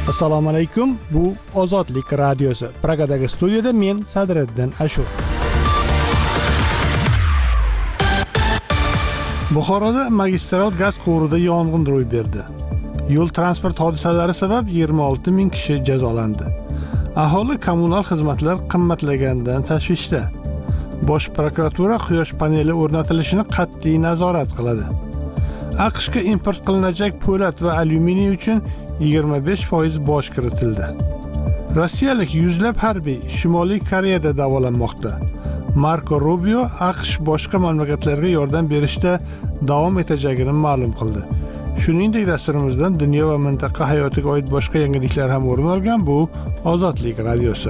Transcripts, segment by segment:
Assalomu alaykum. Bu Ozodlik radiosi. Pragadagi studiyada men Sadriddin Ashur. Buxoroda magistral gaz quvurida yong'in ro'y berdi. Yo'l transport hodisalari sabab 26 ming kishi jazolandi. Aholi kommunal xizmatlar qimmatlaganidan tashvishda. Bosh prokuratura quyosh paneli o'rnatilishini qat'iy nazorat qiladi. AQShga import qilinajak po'lat va alyuminiy uchun 25% boj kiritildi. Rossiyalik yuzlab harbiy Shimoliy Koreyada davolanmoqda. Marko Rubio AQSh boshqa mamlakatlarga yordam berishda davom etajagini ma'lum qildi. Shuningdek, dasturimizdan dunyo va mintaqa hayotiga oid boshqa yangiliklar ham o'rin olgan. Bu Ozodlik radiosi.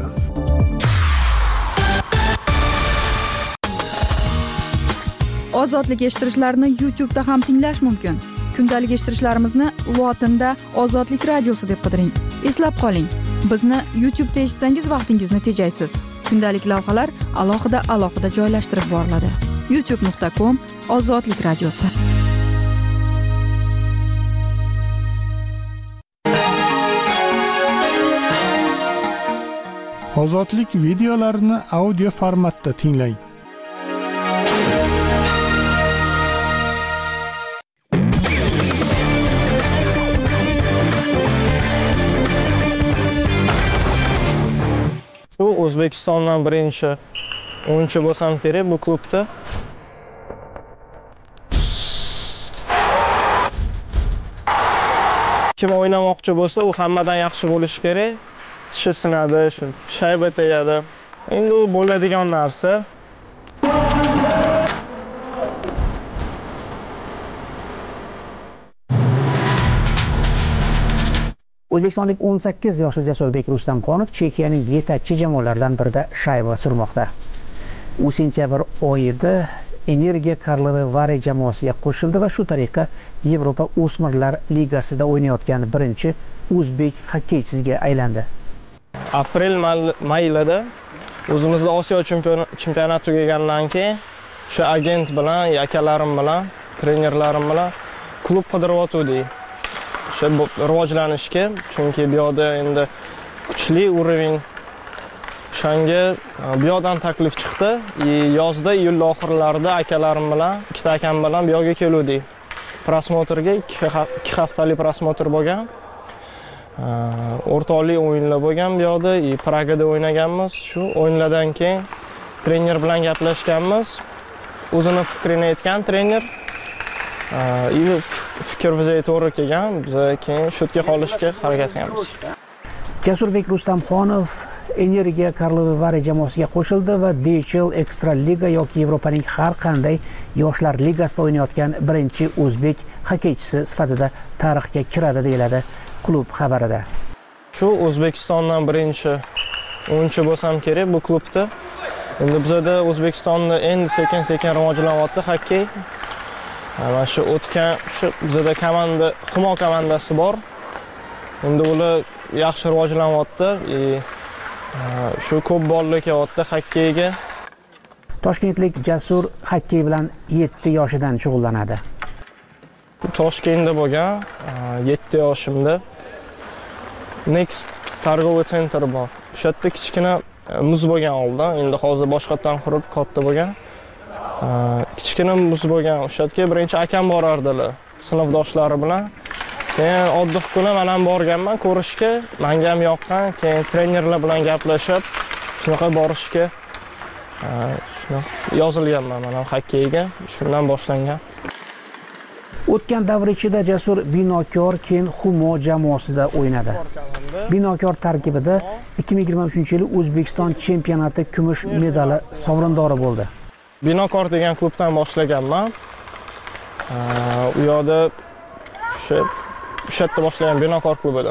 Ozodlik eshittirishlarni YouTube'da ham tinglash mumkin. Kundalik eshittirishlarimizni lotinda Ozodlik radiosi deb qidiring. Eslab qoling, bizni YouTube'da eshitsangiz vaqtingizni tejaysiz. Kundalik lavhalar alohida joylashtirib boriladi. youtube.com/Ozodlik radiosi. Ozodlik videolarini audio formatda tinglang. Shu O'zbekistondan birinchi o'yinchi bo'lsam kerak bu klubda. Kim o'ynamoqchi bo'lsa, u hammadan yaxshi bo'lishi kerak. Tishi sinadi, shu shayba tegadi. Endi u bo'ladigan narsa. O'zbekistonlik 18 yoshli Jasurbek Rustamxonov Chexiyaning yetakchi jamoalaridan birida shayba surmoqda. U sentyabr oyida Energiya Karlovy Vary jamoasiga qo'shildi va shu tariqa Yevropa o'smirlar ligasida o'ynayotgan birinchi o'zbek xokkeychisiga aylandi. Aprel mayida o'zimizda Osiyo chempionati tugagandan keyin shu agent bilan, akalarim bilan, trenerlarim bilan klub qidiryotgandik. Shu rivojlanishga, chunki bu yerda endi kuchli urovень. O'shanga bu yerdan taklif chiqdi. Yozda, iyul oxirlarida akalarim bilan, ikkita akam bilan bu yerga keldik. Prosmotrga 2 haftalik prosmotr bo'lgan. O'rtoqlik o'yinlar bo'lgan bu yerda, Pragada o'ynaganmiz. Shu o'yinlardan keyin trener bilan gaplashganmiz. O'zini fikrini aytgan trener. Fikr bizga to'g'ri kelgan, biz keyin shutga qolishga harakat qilamiz. Jasurbek Rustamxonov Energiya Karlovy Vary jamoasiga qo'shildi va DCL Extra Liga yoki Yevropaning har qanday yoshlar ligasida o'ynayotgan birinchi o'zbek xokkeychisi sifatida tarixga kiradi deyiladi klub xabarida. Shu O'zbekistondan birinchi o'yinchi bo'lsam kerak bu klubda. Endi bizda O'zbekistonda endi sekin-sekin rivojlanyapti xokkey. Mana shu o'tgan bizda komanda, Humo komandasi bor. Endi ular yaxshi rivojlanyapti. Shu ko'p bolalar kelyapti xokkeyga. Toshkentlik Jasur xokkey bilan 7 yoshidan shug'ullanadi. Toshkentda bo'lgan 7 yoshimda Next targ'ov sentr bor. O'sha yerda kichkina muz bo'lgan oldin, endi hozir boshqatdan qurib katta bo'lgan. Kichkina muz bo'lgan. O'sha yerga birinchi akam borardilar, sinfdoshlari bilan. Keyin oddiy kuni men ham borganman ko'rishga, menga ham yoqqan. Keyin trenerlar bilan gaplashib, shunaqa borishga yozilganman men ham xokkeyga. Shundan boshlangan. O'tgan davr ichida Jasur Binokor, keyin Humo jamoasida o'ynadi. Binokor tarkibida 2023-yil O'zbekiston chempionati kumush medali sovrindori bo'ldi. Binokor degan klubdan boshlaganman. U yerda o'sha yerda boshlagan Binokor klubida.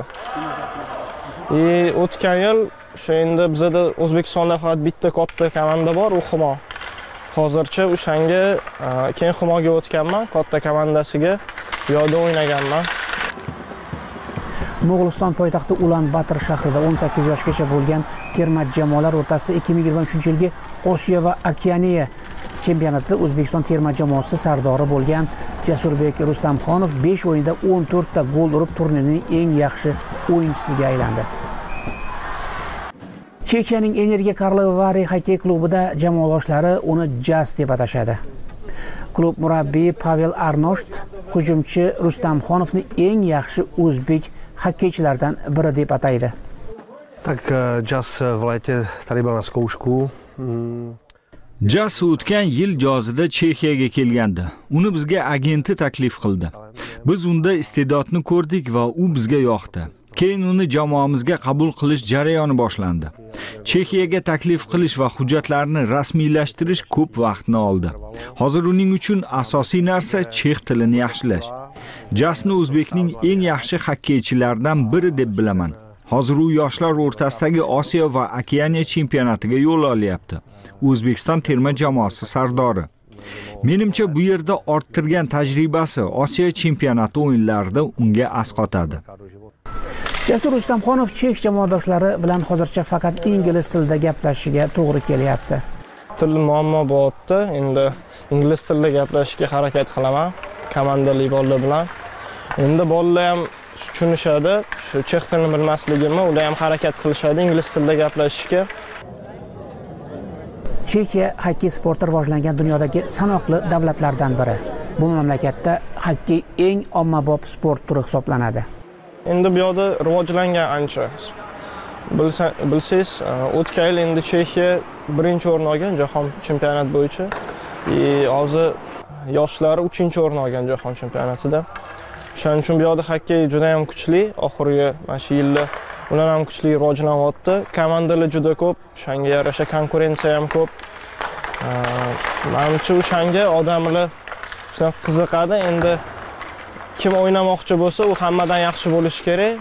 O'tgan yil o'sha endi bizda O'zbekistonda faqat bitta katta komanda bor, u Humo. Hozircha o'shanga keyin Humoga o'tganman, katta komandasiga bu yerda o'ynaganman. Mo'g'uliston poytaxti Ulan-Bator shahrida 18 yoshgacha bo'lgan terma jamoalar o'rtasida 2023-yilgi Osiyo va Okeaniya chempionatida O'zbekiston terma jamoasi sardori bo'lgan Jasurbek Rustamxonov 5 o'yinda 14 ta gol urib turnirning eng yaxshi o'yinchisiga aylandi. Chexiyaning Energiya Karlovy Vary xokkey klubida jamoadoshlari uni Jaz deb atashadi. Klub murabbiyi Pavel Arnosht hujumchi Rustamxonovni eng yaxshi o'zbek xokkeychilardan biri deb ataydi. Tak Jaz v létě tady byl na zkoušku. Jaz o'tgan yil yozida Chexiyaga kelgandi. Uni bizga agenti taklif qildi. Biz unda iste'dodni ko'rdik va u bizga yoqdi. Keyin uni jamoamizga qabul qilish jarayoni boshlandi. Chexiyaga taklif qilish va hujjatlarni rasmiylashtirish ko'p vaqtni oldi. Hozir uning uchun asosiy narsa chex tilini yaxshilash. Jazni o'zbekning eng yaxshi xokkeychilaridan biri deb bilaman. Hozir u yoshlar o'rtasidagi Osiyo va Okeaniya chempionatiga yo'l olyapti. O'zbekiston terma jamoasi sardori. Menimcha bu yerda orttirgan tajribasi Osiyo chempionati o'yinlarida unga asqotadi. Jasur Rustamxonov chex jamoadoshlari bilan hozircha faqat ingliz tilida gaplashishiga to'g'ri kelyapti. Til muammo bo'lyapti. Endi ingliz tilida gaplashishga harakat qilaman komandali bolalar bilan. Endi bolalar ham tushunishadi. Shu chex tilini bilmasligimni ular ham harakat qilishadi ingliz tilida gaplashishga. Chexiya xokkey sporti rivojlangan dunyodagi sanoqli davlatlardan biri. Bu mamlakatda xokkey eng ommabop sport turi hisoblanadi. Endi bu yerda rivojlangan ancha. Bilsangiz, o'tgan yil endi Chexiya birinchi o'rin olgan jahon chempionati bo'yicha. Hozir yoshlari 3-o'rin olgan jahon chempionatida. Shuning uchun bu yerda xokkey juda ham kuchli. Oxirgi mana shu yilda ular ham kuchli rivojlanyapti. Komandalar juda ko'p, shunga yarasha konkurensiya ham ko'p. Menimcha o'shanga odamlar juda qiziqadi. Endi kim o'ynamoqchi bo'lsa, u hammadan yaxshi bo'lishi kerak.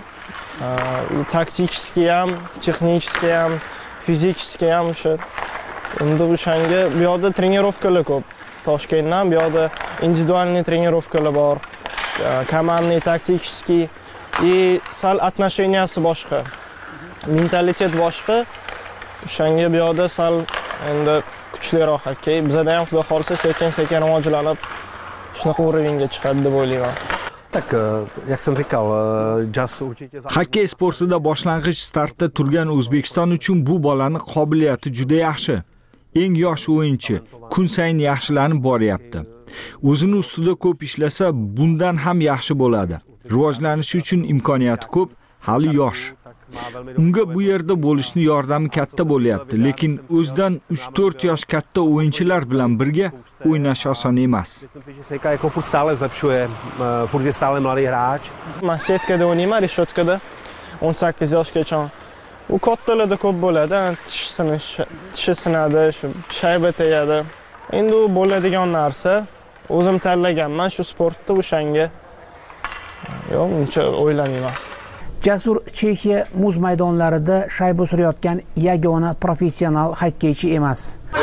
Taktikiskiy ham, texnikiskiy ham, fizikiskiy ham o'sha. Endi o'shanga bu yerda trenirovkalar ko'p. Toshkentdan bu yerda individualniy trenirovkalar bor. Komandniy, taktikiskiy sal отношенияsi boshqa. Mentalitet boshqa. O'shanga bu yerda sal endi kuchliroq xokkey. Bizda ham xudo xolsa sekin-sekin rivojlanib shunaqa уровеньga chiqadi deb o'ylayman. Tak, jak jsem říkal, Jaz určitě... Xokkey sportida boshlang'ich startda turgan O'zbekiston uchun bu bolani qobiliyati juda yaxshi. Eng yosh o'yinchi, kun sayin yaxshilanib boryapti. O'zini ustida ko'p ishlasa, bundan ham yaxshi bo'ladi. Rivojlanishi uchun imkoniyati ko'p, hali yosh. Unga bu yerda bo'lishni yordami katta bo'lyapti, lekin o'zidan 3-4 yosh katta o'yinchilar bilan birga o'ynash oson emas. Myslím si, že se jako furt stále zlepšuje, furt je stále mladý hráč. Men setkada o'ynayman, reshotkada 18 yoshgacha. U kattalarda ko'p bo'ladi, tishi sinadi, shu shayba tegadi. Endi u bo'ladigan narsa. O'zim tanlaganman shu sportda o'shanga. Yo'q, uncha o'ylamayman. Jasur Chexiya muz maydonlarida shayba surayotgan yagona professional xokkeychi emas.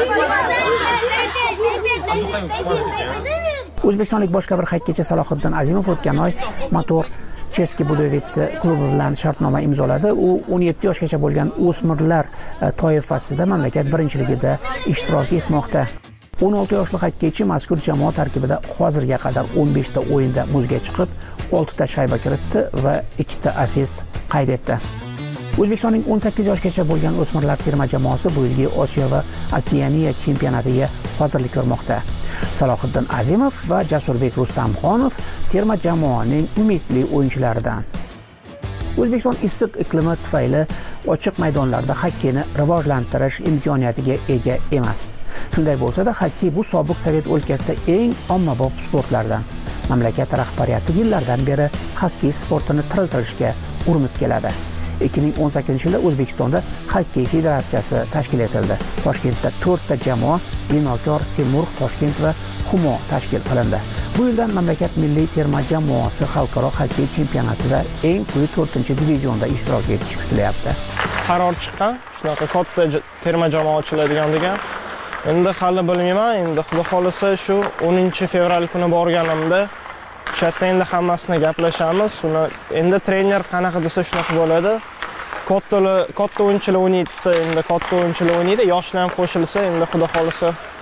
O'zbekistonlik boshqa bir xokkeychi Salohiddin Azimov o'tgan oy Motor Cheski Budovitsi klubi bilan shartnoma imzoladi. U 17 yoshgacha bo'lgan o'smirlar toifasida mamlakat birinchiligida ishtirok etmoqda. 16 yoshli xokkeychi mazkur jamoa tarkibida hozirga qadar 15 ta o'yinda muzga chiqib, 6 ta shayba kiritdi va 2 ta assist qayd etdi. O'zbekistonning 18 yoshgacha bo'lgan o'smirlar terma jamoasi bu yilgi Osiyo va Okeaniya chempionatiga hozirlik ko'rmoqda. Salohiddin Azimov va Jasurbek Rustamxonov terma jamoaning umidli o'yinchilaridan. O'zbekiston issiq iqlimi tufayli ochiq maydonlarda xokkeyni rivojlantirish imkoniyatiga ega emas. Shunday bo'lsa-da, xokkey bu sobiq Sovet o'lkasida eng ommabop sportlardan. Mamlakat rahbariyati yillardan beri xokkey sportini tiriltirishga urinib keladi. 2018-yilda O'zbekistonda xokkey federatsiyasi tashkil etildi. Toshkentda 4 ta jamoa, Binokor, Semurg', Toshkent va Humo tashkil qilindi. Bu yildan mamlakat milliy terma jamoasi xalqaro xokkey chempionatida eng quyi 4-divizionda ishtirok etishi kutilyapti. Qaror chiqqan, shunaqa katta terma jamoa ochiladigan degan. Endi hali bilmayman, endi xudo xolisa shu 10-fevral kuni borganimda o'sha yerda endi hammasini gaplashamiz. Uni endi trener qanaqa desa shunaqa bo'ladi. Katta o'yinchilar o'ynaydi, endi katta o'yinchilar o'ynaydi, yoshlar ham qo'shilsa, endi xudo xolisa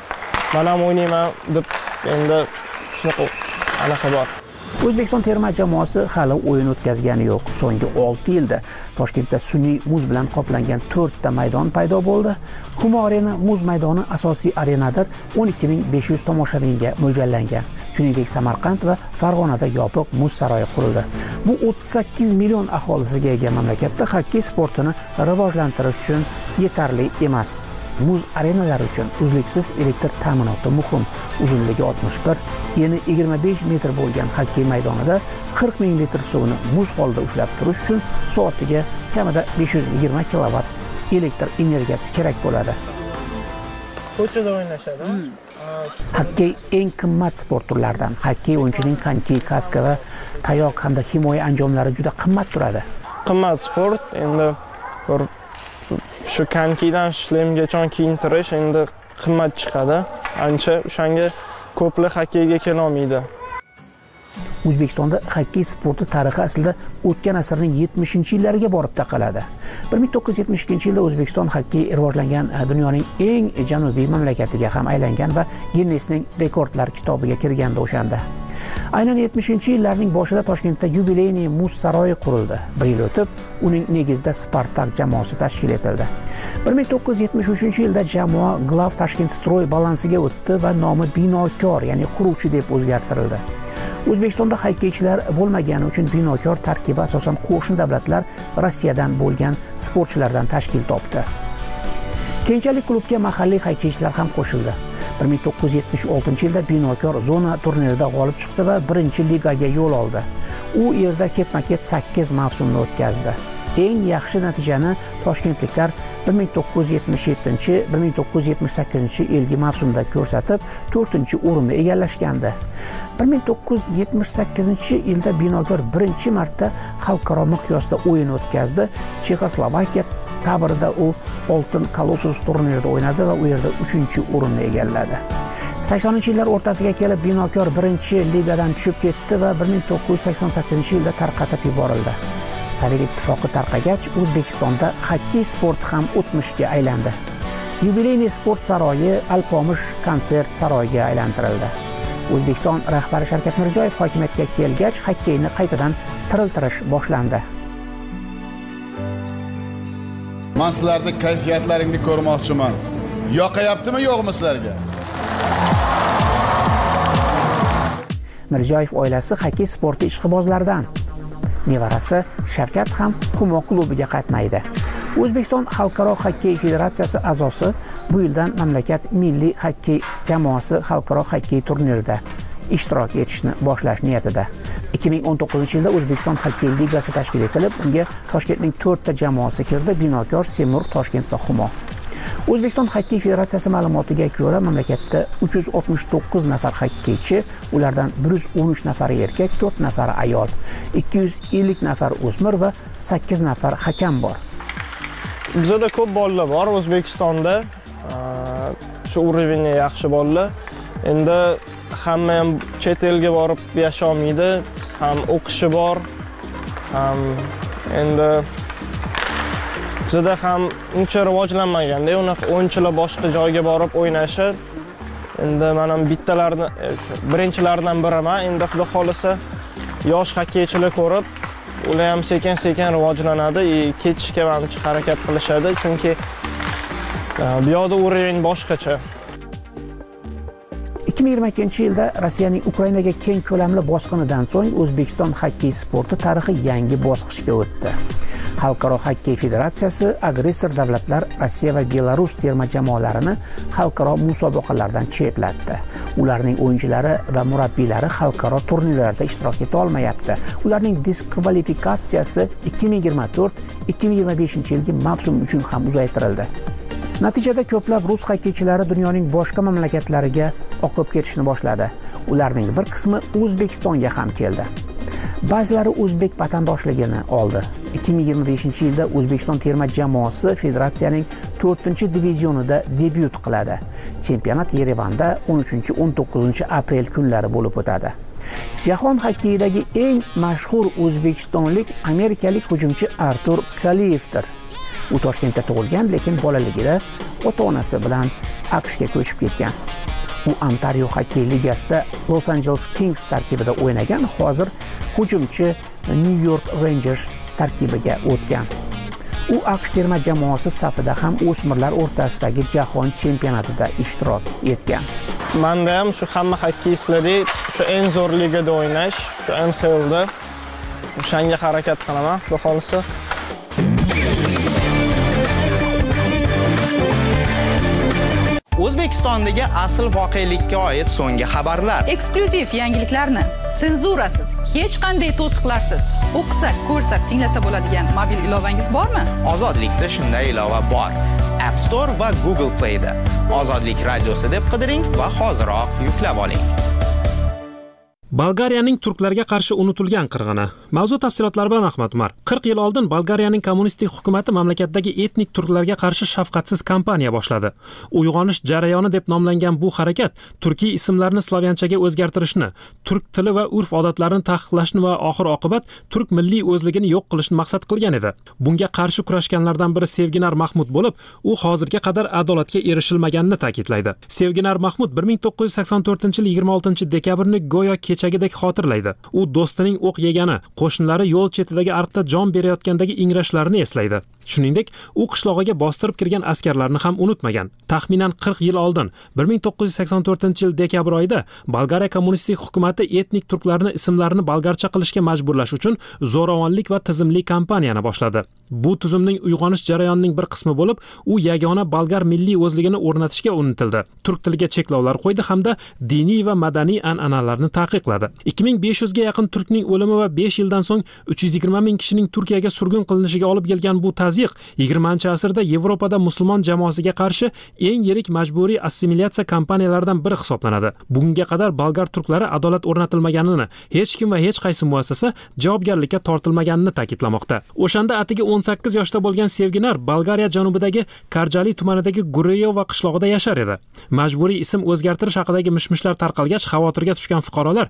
men ham o'ynayman deb endi shunaqa anaqa bor. O'zbekiston terma jamoasi hali o'yin o'tkazgani yo'q. So'nggi 6 yilda Toshkentda sun'iy muz bilan qoplangan 4 ta maydon paydo bo'ldi. Humo Arena muz maydoni asosiy arenadir, 12500 tomoshabinga mo'ljallangan. Shuningdek, Samarqand va Farg'onada yopiq muz saroyi qurildi. Bu 38 million aholisiga ega mamlakatda xokkey sportini rivojlantirish uchun yetarli emas. Muz arenalari uchun uzluksiz elektr ta'minoti muhim. Uzunligi 61, eni 25 metr bo'lgan xokkey maydonida 40 ming litr suvni muz holida ushlab turish uchun soatiga kamida 520 kilovat elektr energiyasi kerak bo'ladi. Ko'chada o'ynashadi. Xokkey eng qimmat sport turlaridan. Xokkey o'yinchining konki, kaska va tayoq hamda himoya anjomlari juda qimmat turadi. Qimmat sport, endi bir shu konkidan shlemgacha kiyintirish endi qimmat chiqadi. Ancha o'shanga ko'plar xokkeyga kela olmaydi. O'zbekistonda xokkey sporti tarixi aslida o'tgan asrning 70-yillariga borib taqaladi. 1972-yilda O'zbekiston xokkey rivojlangan dunyoning eng janubiy mamlakatiga ham aylangan va Ginnesning rekordlar kitobiga kirganda o'shanda. Aynan 70-yillarning boshida Toshkentda yubileyniy muz saroyi qurildi. Bir yil o'tib, uning negizida Spartak jamoasi tashkil etildi. 1973-yilda jamoa Glav Tashkent Stroy balansiga o'tdi va nomi Binokor, ya'ni quruvchi deb o'zgartirildi. O'zbekistonda xokkeychilar bo'lmagani uchun Binokor tarkibi asosan qo'shni davlatlar Rossiyadan bo'lgan sportchilardan tashkil topdi. Keyinchalik klubga mahalliy xokkeychilar ham qo'shildi. 1976-yilda Binokor zona turnirida g'olib chiqdi va 1-ligaga yo'l oldi. U yerda ketma-ket 8 mavsumni o'tkazdi. Eng yaxshi natijani toshkentliklar 1977-1978-yilgi mavsumda ko'rsatib, 4-o'rinni egallashgandi. 1978-yilda Binokor birinchi marta xalqaro miqyosda o'yin o'tkazdi. Chexoslovakiya tabrida u Oltin Kolossus turnirida o'ynadi va u yerda 3-o'rinni egalladi. 80-yillar o'rtasiga kelib Binokor 1-ligadan tushib ketdi va 1988-yilda tarqatib yuborildi. Sovet ittifoqi tarqagach, O'zbekistonda xokkey sporti ham o'tmishga aylandi. Yubileyniy sport saroyi Alpomish konsert saroyiga aylantirildi. O'zbekiston rahbari Shavkat Mirziyoyev hokimiyatga kelgach, xokkeyni qaytadan tiriltirish boshlandi. Men sizlarning kayfiyatlaringni ko'rmoqchiman. Yoqayaptimi, yo'qmi sizlarga? Mirziyoyev oilasi xokkey sporti ishqibozlaridan. Nevarasi Shavkat ham Humo klubiga qatnaydi. O'zbekiston Xalqaro xokkey federatsiyasi a'zosi bu yildan mamlakat milliy xokkey jamoasi xalqaro xokkey turnirida ishtirok etishni boshlash niyatida. 2019-yilda O'zbekiston xokkey ligasi tashkil etilib, unga Toshkentning 4 ta jamoasi kirdi: Binokor, Semur, Toshkent va Humo. O'zbekiston xokkey federatsiyasi ma'lumotiga ko'ra, mamlakatda 369 nafar xokkeychi, ulardan 113 nafari erkak, 4 nafari ayol, 250 nafar o'smir va 8 nafar hakam bor. Bizda ko'p bolalar bor O'zbekistonda. Shu urovni yaxshi bolalar. Endi hamma ham chet elga borib yasha olmaydi, ham o'qishi bor, ham endi bizda ham uncha rivojlanmaganda, unaqa o'yinchilar boshqa joyga borib o'ynashi. Endi men ham bittalardan, birinchilardan biriman. Endi xudo xolisa yosh xokkeychilar ko'rib, ular ham sekin-sekin rivojlanadi, ketishga menimcha harakat qilishadi, chunki bu yoqda urovень boshqacha. 2022-yilda Rossiyaning Ukrainaga keng ko'lamli bosqinidan so'ng O'zbekiston xokkey sporti tarixi yangi bosqichga o'tdi. Xalqaro xokkey federatsiyasi agressor davlatlar Rossiya va Belarus terma jamoalarini xalqaro musobaqalardan chetlatdi. Ularning o'yinchilari va murabbiylari xalqaro turnirlarda ishtirok eta olmayapti. Ularning diskvalifikatsiyasi 2024-2025-yilgi mavsum uchun ham uzaytirildi. Natijada ko'plab rus xokkeychilari dunyoning boshqa mamlakatlariga oqib ketishni boshladi. Ularning bir qismi O'zbekistonga ham keldi. Ba'zilari o'zbek vatandoshligini oldi. 2025-yilda O'zbekiston terma jamoasi federatsiyaning 4-divizionida debyut qiladi. Chempionat Yerevanda 13-19 aprel kunlari bo'lib o'tadi. Jahon xokkeyidagi eng mashhur o'zbekistonlik amerikalik hujumchi Artur Kaliyevdir. U Toshkentda tug'ilgan, lekin bolaligida ota-onasi bilan AQShga ko'chib ketgan. U Ontario xokkey ligasida Los Angeles Kings tarkibida o'ynagan, hozir hujumchi New York Rangers tarkibiga o'tgan. U AQSh terma jamoasi safida ham o'smirlar o'rtasidagi jahon chempionatida ishtirok etgan. Menda ham shu hamma xokkeyistlardek shu eng zo'r ligada o'ynash, shu NHLda o'shanga harakat qilaman, xudo xolisa. O'zbekistondagi asl voqelikka oid so'nggi xabarlar. Eksklyuziv yangiliklarni senzurasiz, hech qanday to'siqlarsiz o'qisa, ko'rsa, tinglasa bo'ladigan mobil ilovangiz bormi? Ozodlikda shunday ilova bor. App Store va Google Play da. Ozodlik radiosi deb qidiring va hoziroq yuklab oling. Bolgariyaning turklarga qarshi unutilgan qirg'ini. Mavzu tafsilotlari bilan Ahmad Umar. 40 yil oldin Bolgariyaning kommunistik hukumatı mamlakatdagi etnik turklarga qarshi shafqatsiz kampaniya boshladi. Uyg'onish jarayoni deb nomlangan bu harakat turkiy ismlarni slavyanchaga o'zgartirishni, turk tili va urf-odatlarini taqiqlashni va oxir-oqibat turk milliy o'zligini yo'q qilishni maqsad qilgan edi. Bunga qarshi kurashganlardan biri Sevginar Mahmud bo'lib, u hozirga qadar adolatga erishilmaganini ta'kidlaydi. Sevginar Mahmud 1984-yil 26-dekabrni go'yo kechagidek xotirlaydi. U do'stining o'q yegani, qo'shnilari yo'l chetidagi ariqda jon berayotgandagi ingrashlarini eslaydi. Shuningdek, u qishlog'iga bostirib kirgan askarlarni ham unutmagan. Taxminan 40 yil oldin, 1984-yil dekabr oyida Bolgariya kommunistik hukumatı etnik turklarning ismlarini bolgarcha qilishga majburlash uchun zo'ravonlik va tizimli kampaniyani boshladi. Bu tuzumning uyg'onish jarayonining bir qismi bo'lib, u yagona bolgar milliy o'zligini o'rnatishga urintildi. Turk tiliga cheklovlar qo'ydi hamda diniy va madaniy an'analarni taqiqladi. 2500 ga yaqin turkning o'limi va 5 yildan so'ng 320 ming kishining Turkiyaga surgun qilinishiga olib kelgan bu tazyiq 20-asrda Yevropada musulmon jamoasiga qarshi eng yirik majburiy assimilyatsiya kampaniyalaridan biri hisoblanadi. Bunga qadar bolgar turklari adolat o'rnatilmaganini, hech kim va hech qaysi muassasa javobgarlikka tortilmaganini ta'kidlamoqda. O'shanda atigi 18 yoshda bo'lgan Sevginar Bolgariya janubidagi Karjali tumanidagi Gureyeva qishlog'ida yashar edi. Majburiy ism o'zgartirish haqidagi mishmishlar tarqalgach, xavotirga tushgan fuqarolar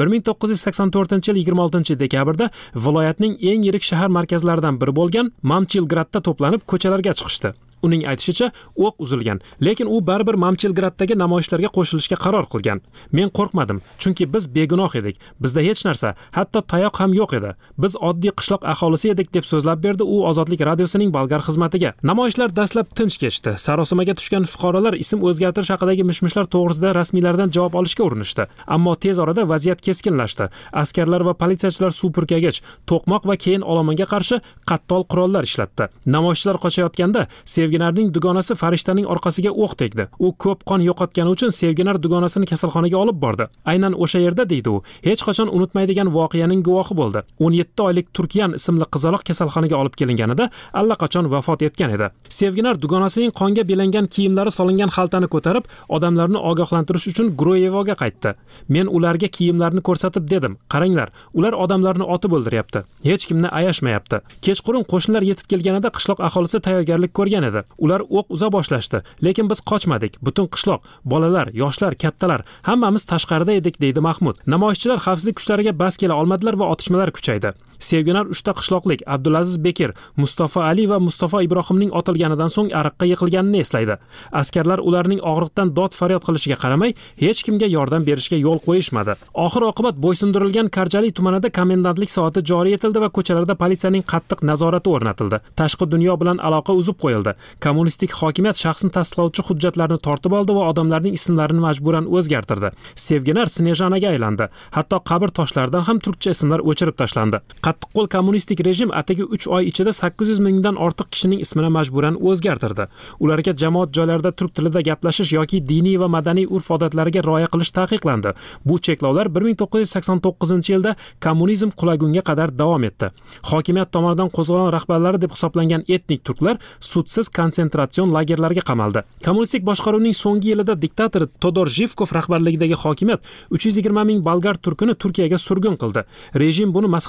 1984-yil 26-dekabrda viloyatning eng yirik shahar markazlaridan biri bo'lgan Mamchilgradda to'planib ko'chalarga chiqishdi. Uning aytishicha, o'q uzilgan, lekin u baribir Mamchilgraddagi namoyishlarga qo'shilishga qaror qilgan. Men qo'rqmadim, chunki biz begunoh edik. Bizda hech narsa, hatto tayoq ham yo'q edi. Biz oddiy qishloq aholisi edik deb so'zlab berdi u Ozodlik radiosining bolgar xizmatiga. Namoyishlar dastlab tinch kechdi. Sarosimaga tushgan fuqarolar ism o'zgartirish haqidagi mishmishlar to'g'risida rasmiylardan javob olishga urinishdi. Ammo tez orada vaziyat keskinlashdi. Askarlar va politsiyachilar suv purkagich, to'qmoq va keyin olomonga qarshi qattol qurollar ishlatdi. Namoyishchilar qochayotganda Sevginarning dugonasi farishtaning orqasiga o'q tegdi. U ko'p qon yo'qotgani uchun Sevginar dugonasini kasalxonaga olib bordi. Aynan o'sha yerda deydi u, hech qachon unutmaydigan voqeaning guvohi bo'ldi. 17 oylik Turkiyan ismli qizaloq kasalxonaga olib kelinganida allaqachon vafot etgan edi. Sevginar dugonasining qonga belangan kiyimlari solingan xaltani ko'tarib, odamlarni ogohlantirish uchun Gruyevoga qaytdi. Men ularga kiyimlarni ko'rsatib dedim, qaranglar, ular odamlarni otib o'ldiryapti. Hech kimni ayashmayapti. Kechqurun qo'shnilar yetib kelganida qishloq aholisi tayyorgarlik ko'rgan edi. Ular o'q uza boshlashdi, lekin biz qochmadik. Butun qishloq, bolalar, yoshlar, kattalar, hammamiz tashqarida edik, deydi Mahmud. Namoyishchilar xavfsizlik kuchlariga bas kela olmadilar va otishmalar kuchaydi. Sevginar 3 ta qishloqlik Abdulaziz Bekir, Mustafa Ali va Mustafa Ibrohimning otilganidan so'ng ariqqa yiqilganini eslaydi. Askarlar ularning og'riqdan dod faryod qilishiga qaramay, hech kimga yordam berishga yo'l qo'yishmadi. Oxir-oqibat bo'ysundirilgan Karjali tumanida komendantlik soati joriy etildi va ko'chalarda politsiyaning qattiq nazorati o'rnatildi. Tashqi dunyo bilan aloqa uzib qo'yildi. Kommunistik hokimiyat shaxsni tasdiqlovchi hujjatlarni tortib oldi va odamlarning ismlarini majburan o'zgartirdi. Sevginar Snejanaga aylandi. Hatto qabr toshlaridan ham turkcha ismlar o'chirib tashlandi. Qattiqqo'l kommunistik rejim atigi 3 oy ichida 800 mingdan ortiq kishining ismini majburan o'zgartirdi. Ularga jamoat joylarida turk tilida gaplashish yoki diniy va madaniy urf-odatlariga rioya qilish taqiqlandi. Bu cheklovlar 1989-yilda kommunizm qulagunga qadar davom etdi. Hokimiyat tomonidan qo'zg'olon rahbarlari deb hisoblangan etnik turklar sudsiz konsentratsiyon lagerlariga qamaldi. Kommunistik boshqaruvning so'nggi yilida diktator Todor Zhivkov rahbarligidagi hokimiyat 320 ming bolgar turkini Turkiyaga surgun qildi. Rejim buni masxaraomuz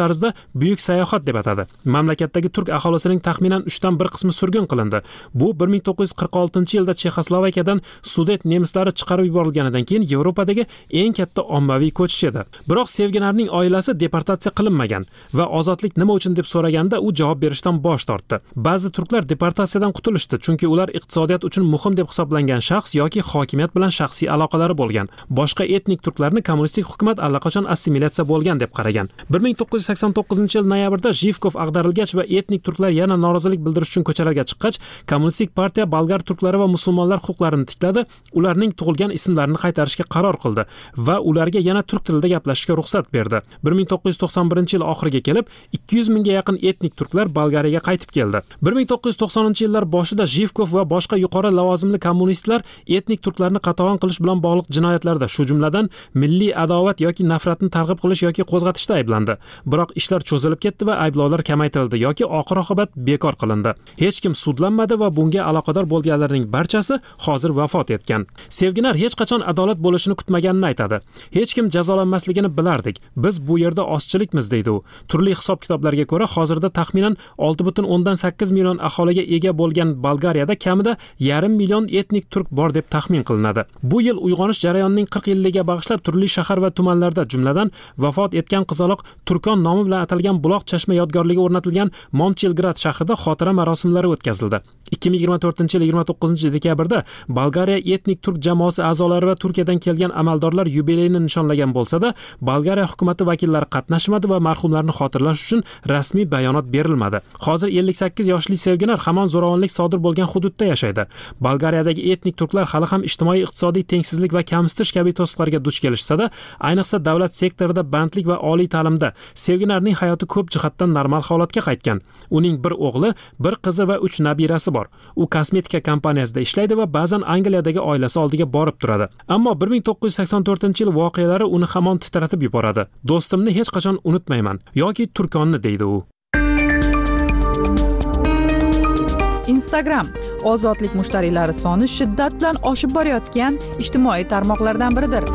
tarzda buyuk sayohat deb atadi. Mamlakatdagi turk aholisining taxminan 3dan 1 qismi surgun qilindi. Bu 1946-yilda Chexoslovakiyadan Sudet nemislari chiqarib yuborilganidan keyin Yevropadagi eng katta ommaviy ko'chish edi. Biroq Sevginarning oilasi deportatsiya qilinmagan va ozodlik nima uchun deb so'raganda u javob berishdan bosh tortdi. Ba'zi turklar deportatsiyadan qutulishdi, chunki ular iqtisodiyot uchun muhim deb hisoblangan shaxs yoki hokimiyat bilan shaxsiy aloqalari bo'lgan. Boshqa etnik turklarni kommunistik hukumat allaqachon assimilyatsiya bo'lgan deb qaragan. 1989-yil noyabrda Zhivkov ag'darilgach va etnik turklar yana norozilik bildirish uchun ko'chalarga chiqqach, kommunistik partiya bolgar turklari va musulmonlar huquqlarini tikladi, ularning tug'ilgan ismlarini qaytarishga qaror qildi va ularga yana turk tilida gaplashishga ruxsat berdi. 1991-yil oxiriga kelib 200 mingga yaqin etnik turklar Bolgariyaga qaytib keldi. 1990-yillar boshida Zhivkov va boshqa yuqori lavozimli kommunistlar etnik turklarni qatag'on qilish bilan bog'liq jinoyatlarda, shu jumladan milliy adovat yoki nafratni targ'ib qilish yoki qo'zg'atishda ayblandi. Biroq ishlar cho'zilib ketdi va ayblovlar kamaytirildi yoki oxir-oqibat bekor qilindi. Hech kim sudlanmadi va bunga aloqador bo'lganlarning barchasi hozir vafot etgan. Sevginar hech qachon adolat bo'lishini kutmaganini aytadi. Hech kim jazolanmasligini bilardik. Biz bu yerda ozchilikmiz deydi u. Turli hisob-kitoblarga ko'ra hozirda taxminan 6,8 million aholiga ega bo'lgan Bolgariyada kamida 1,5 million etnik turk bor deb taxmin qilinadi. Bu yil uyg'onish jarayonining 40 yilligiga bag'ishlab turli shahar va tumanlarda, jumladan vafot etgan qizaloq Turkon nomi bilan atalgan buloq chashma yodgorligi o'rnatilgan Momchilgrad shahrida xotira marosimlari o'tkazildi. 2024-yil 29-dekabrda Bolgariya etnik turk jamoasi a'zolari va Turkiyadan kelgan amaldorlar yubileyini nishonlagan bo'lsa-da, Bolgariya hukumatı vakillari qatnashmadi va marhumlarni xotirlash uchun rasmiy bayonot berilmadi. Hozir 58 yoshli Sevginar hamon zo'ravonlik sodir bo'lgan hududda yashaydi. Bolgariyadagi etnik turklar hali ham ijtimoiy-iqtisodiy tengsizlik va kamsitish kabi to'siqlarga duch kelishsa-da, ayniqsa davlat sektorida bandlik va oliy ta'limda Sevginarning hayoti ko'p jihatdan normal holatga qaytgan. Uning bir o'g'li, bir qizi va 3 nabirasi bor. U kosmetika kompaniyasida ishlaydi va ba'zan Angliyadagi oilasi oldiga borib turadi. Ammo 1984-yil voqealari uni hamon titratib yuboradi. Do'stimni hech qachon unutmayman yoki Turkonni deydi u. Instagram ozodlik mushtariylari soni shiddat bilan oshib borayotgan ijtimoiy tarmoqlardan biridir.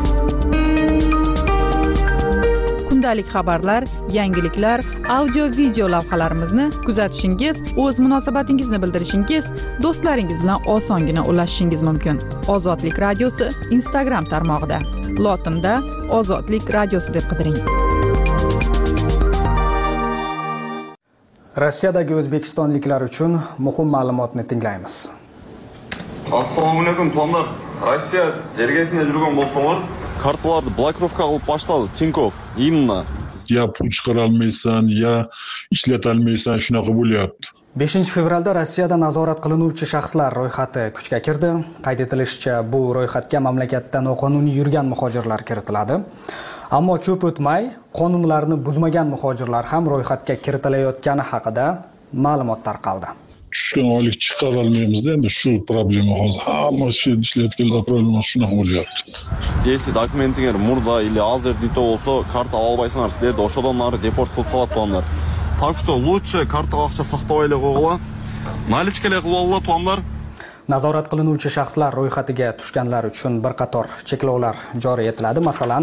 Kundalik xabarlar, yangiliklar, audio-video lavhalarimizni kuzatishingiz, o'z munosabatingizni bildirishingiz, do'stlaringiz bilan osongina ulashishingiz mumkin. Ozodlik radiosi Instagram tarmog'ida. Lotinda Ozodlik radiosi deb qidiring. Rossiyadagi o'zbekistonliklar uchun muhim ma'lumotni tinglaymiz. Assalomu alaykum, tonlar. Rossiya tergazida yurgan bo'lsanglar, kartalarni blokировка qilib boshladi Tinkov. Imna. Ya pul chiqara olmaysan, ya ishlata olmaysan, shunaqa bo'lyapti. 5-fevralda Rossiyada nazorat qilinuvchi shaxslar ro'yxati kuchga kirdi. Qayd etilishicha, bu ro'yxatga mamlakatda noqonuniy yurgan muhojirlar kiritiladi. Ammo ko'p o'tmay, qonunlarni buzmagan muhojirlar ham ro'yxatga kiritilayotgani haqida ma'lumot tarqaldi. Tushgan oylik chiqara olmaymiz-da, endi shu problema hozir. Hamma shu ishlayotganlar problema shunaqa bo'lyapti. Если dokumentinglar murda или азер dito bo'lsa, karta olmaysanlar, sizlarni o'sha odamlarni deport qilib qo'yadilar. Так что лучше karta ақша saqtab olaylik o'g'la. Nalichkalik qilib olinglar, tonlar. Nazorat qilinuvchi shaxslar ro'yxatiga tushganlar uchun bir qator cheklovlar joriy etiladi. Masalan,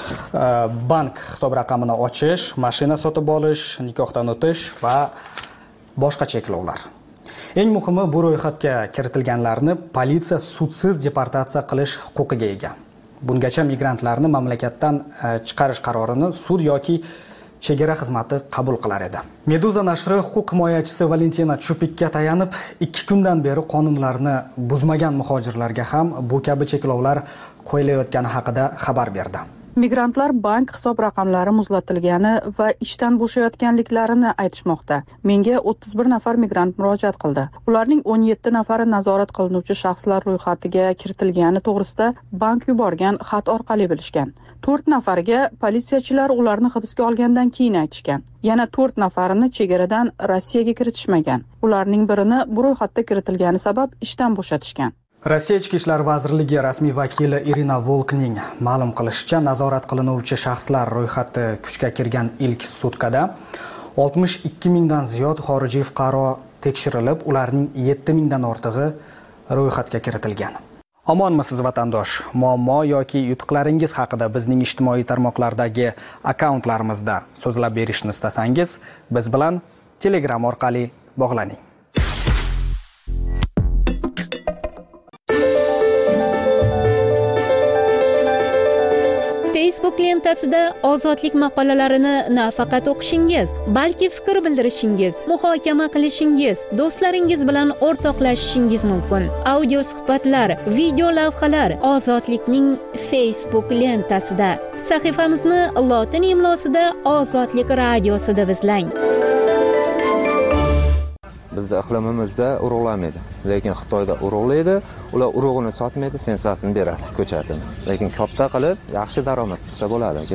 bank hisob raqamini ochish, mashina sotib olish, nikohdan o'tish va boshqa cheklovlar. Eng muhimi, bu ro'yxatga kiritilganlarni politsiya sudsiz deportatsiya qilish huquqiga ega. Bungacha migrantlarni mamlakatdan chiqarish qarorini sud yoki chegara xizmati qabul qilar edi. Meduza nashri huquq himoyachisi Valentina Chupikka tayanib, 2 kundan beri qonunlarni buzmagan muhojirlarga ham bu kabi cheklovlar qo'yilayotgani haqida xabar berdi. Migrantlar bank hisob raqamlari muzlatilgani va ishdan bo'shayotganliklarini aytishmoqda. Menga 31 nafar migrant murojaat qildi. Ularning 17 nafari nazorat qilinuvchi shaxslar ro'yxatiga kiritilgani to'g'risida bank yuborgan xat orqali bilishgan. 4 nafariga politsiyachilar ularni hibsga olgandan keyin aytishgan. Yana 4 nafarini chegaradan Rossiyaga kiritishmagan. Ularning birini bu ro'yxatda kiritilgani sabab ishdan bo'shatishgan. Rossiya Ichki ishlar vazirligi rasmiy vakili Irina Volkning ma'lum qilishicha, nazorat qilinuvchi shaxslar ro'yxati kuchga kirgan ilk sutkada 62 mingdan ziyod xorijiy fuqaro tekshirilib, ularning 7 mingdan ortig'i ro'yxatga kiritilgan. Omonmisiz vatandosh? Muammo yoki yutuqlaringiz haqida bizning ijtimoiy tarmoqlardagi akkauntlarimizda so'zlab berishni istasangiz, biz bilan Telegram orqali bog'laning. Facebook lentasida ozodlik maqolalarini nafaqat o'qishingiz, balki fikr bildirishingiz, muhokama qilishingiz, do'stlaringiz bilan o'rtoqlashishingiz mumkin. Audio suhbatlar, video lavhalar ozodlikning Facebook lentasida. Sahifamizni lotin imlosida Ozodlik radiosida izlang. Bizda iqlimimizda urug'lanmaydi, lekin Xitoyda urug'laydi, ular urug'ini sotmaydi, sensasini beradi, ko'chatini. Lekin katta qilib, yaxshi daromad qilsa bo'ladi aka.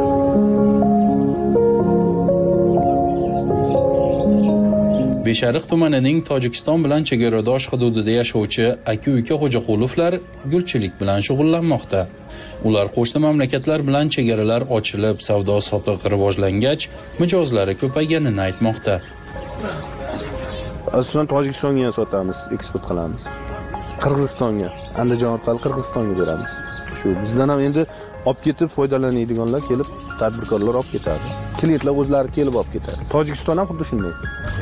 Beshariq tumanining Tojikiston bilan chegaradosh hududida yashovchi aka-uka Xo'jaqulovlar gulchilik bilan shug'ullanmoqda. Ular qo'shni mamlakatlar bilan chegaralar ochilib, savdo-sotiq rivojlangach, mijozlari ko'payganini aytmoqda. Asosan Tojikistonga sotamiz, eksport qilamiz. Qirg'izistonga, Andijon orqali Qirg'izistonga beramiz. Shu bizdan ham endi olib ketib foydalanadiganlar kelib, tadbirkorlar olib ketadi. Klientlar o'zlari kelib olib ketadi. Tojikiston ham xuddi shunday.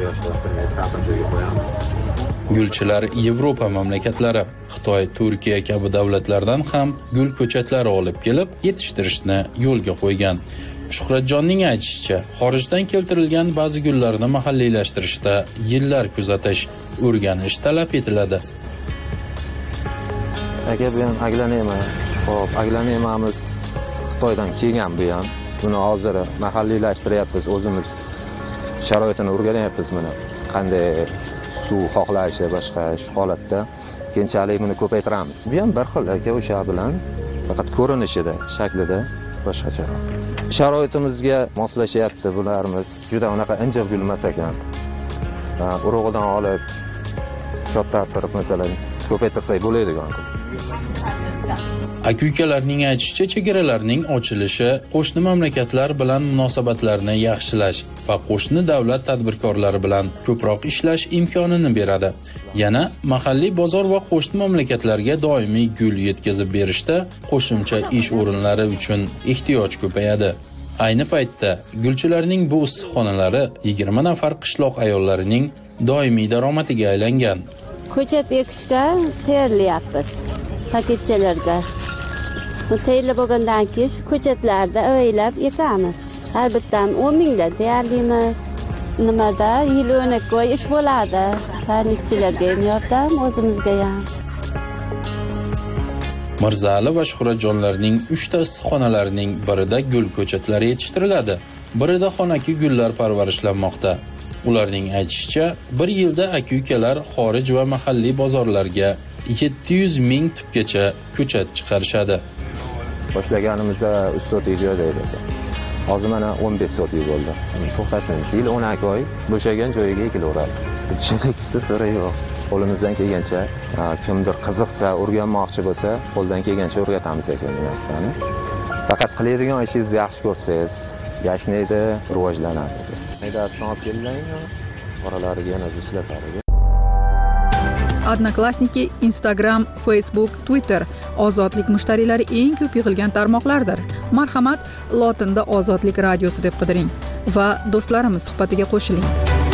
Gulchilar Yevropa mamlakatlari, Xitoy, Turkiya kabi davlatlardan ham gul ko'chatlari olib kelib, yetishtirishni yo'lga qo'ygan. Shuhratjonning aytishicha, xorijdan keltirilgan ba'zi gullarni mahalliylashtirishda yillar kuzatish, o'rganish talab etiladi. Aka, bu ham aglanema. Xo'p, aglanemamiz Xitoydan kelgan bu ham. Buni hozir mahalliylashtiryapmiz, o'zimiz sharoitini o'rganyapmiz mana. Qanday suv xohlashi, boshqa shu holatda keyinchalik buni ko'paytiramiz. Bu ham bir xil aka, o'sha bilan faqat ko'rinishida, shaklida boshqacha. Sharoitimizga moslashyapti bularimiz. Juda unaqa injiq gul emas ekan. Urug'idan olib kattatirib masalan ko'paytirsak bo'ladigan. Aka-ukalarning aytishicha, chegaralarning ochilishi qo'shni mamlakatlar bilan munosabatlarni yaxshilash va qo'shni davlat tadbirkorlari bilan ko'proq ishlash imkonini beradi. Yana mahalliy bozor va qo'shni mamlakatlarga doimiy gul yetkazib berishda qo'shimcha ish o'rinlari uchun ehtiyoj ko'payadi. Ayni paytda gulchilarning bu issiqxonalari 20 nafar qishloq ayollarining doimiy daromadiga aylangan. Ko'chat ekishga tayyorlayapmiz. Paketchalarga. Tayyorlab bo'lgandan keyin shu ko'chatlarda avaylab ekamiz. Har bittan 10 mingdan tayyorlaymiz. Nimada yil 12 oy ish bo'ladi. Tarnixchilarga ham yordam, o'zimizga ham. Mirzali va Shuhratjonlarning 3 ta issiqxonalarining birida gul ko'chatlari yetishtiriladi, birida xonaki gullar parvarishlanmoqda. Ularning aytishicha, bir yilda aka-ukalar xorij va mahalliy bozorlarga 700 ming tubgacha ko'chat chiqarishadi. Boshlaganimizda 3 sotik joyda edi. Hozir mana 15 sotik bo'ldi. To'xtatamiz. Yil 12 oy bo'shagan joyiga ekilaveradi. Tushunlikda sira yo'q. Qo'limizdan kelgancha, kimdir qiziqsa, o'rganmoqchi bo'lsa, qo'ldan kelgancha o'rgatamiz ekan bu narsani. Faqat qiladigan ishingizni yaxshi ko'rsangiz, yashnaydi, rivojlanadi. Maydasidan olib kelingan, oralariga yana ishlatadi. Odnoklassniki, Instagram, Facebook, Twitter ozodlik mushtariylari eng ko'p yig'ilgan tarmoqlardir. Marhamat, lotinda Ozodlik radiosi deb qidiring va do'stlarimiz suhbatiga qo'shiling.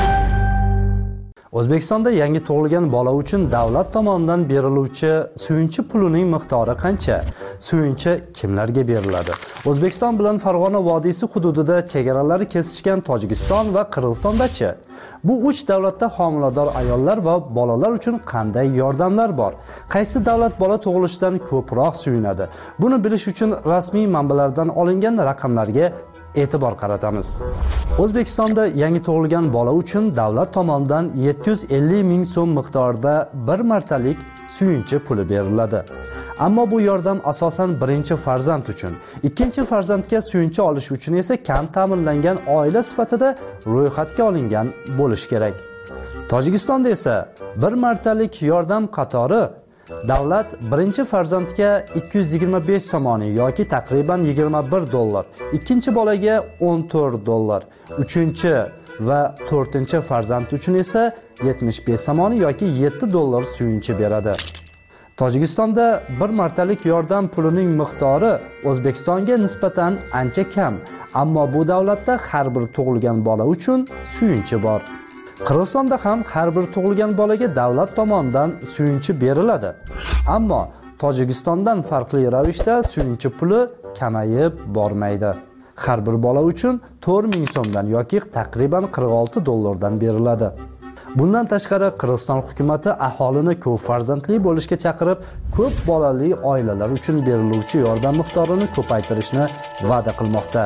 O'zbekistonda yangi tug'ilgan bola uchun davlat tomonidan beriluvchi suyunchi pulining miqdori qancha? Suyunchi kimlarga beriladi? O'zbekiston bilan Farg'ona vodiysi hududida chegaralari kesishgan Tojikiston va Qirg'izistondachi? Bu 3 davlatda homilador ayollar va bolalar uchun qanday yordamlar bor? Qaysi davlat bola tug'ilishidan ko'proq suyunadi? Buni bilish uchun rasmiy manbalardan olingan raqamlarga e'tibor qaratamiz. O'zbekistonda yangi tug'ilgan bola uchun davlat tomonidan 750 ming so'm miqdorida bir martalik suyunchi puli beriladi. Ammo bu yordam asosan birinchi farzand uchun, ikkinchi farzandga suyunchi olish uchun esa kam ta'minlangan oila sifatida ro'yxatga olingan bo'lish kerak. Tojikistonda esa bir martalik yordam qatori davlat birinchi farzandga 225 somoni yoki taqriban 21 dollar, ikkinchi bolaga 14 dollar, uchinchi va 4-chi farzand uchun esa 75 somoni yoki 7 dollar suyunchi beradi. Tojikistonda bir martalik yordam pulining miqdori O'zbekistonga nisbatan ancha kam, ammo bu davlatda har bir tug'ilgan bola uchun suyunchi bor. Qirg'izistonda ham har bir tug'ilgan bolaga davlat tomonidan suyunchi beriladi. Ammo Tojikistondan farqli ravishda suyunchi puli kamayib bormaydi. Har bir bola uchun 4000 so'mdan yoki taqriban $46 beriladi. Bundan tashqari Qirg'iziston hukumatı aholini ko'p farzandli bo'lishga chaqirib, ko'p bolali oilalar uchun beriluvchi yordam miqdorini ko'paytirishni va'da qilmoqda.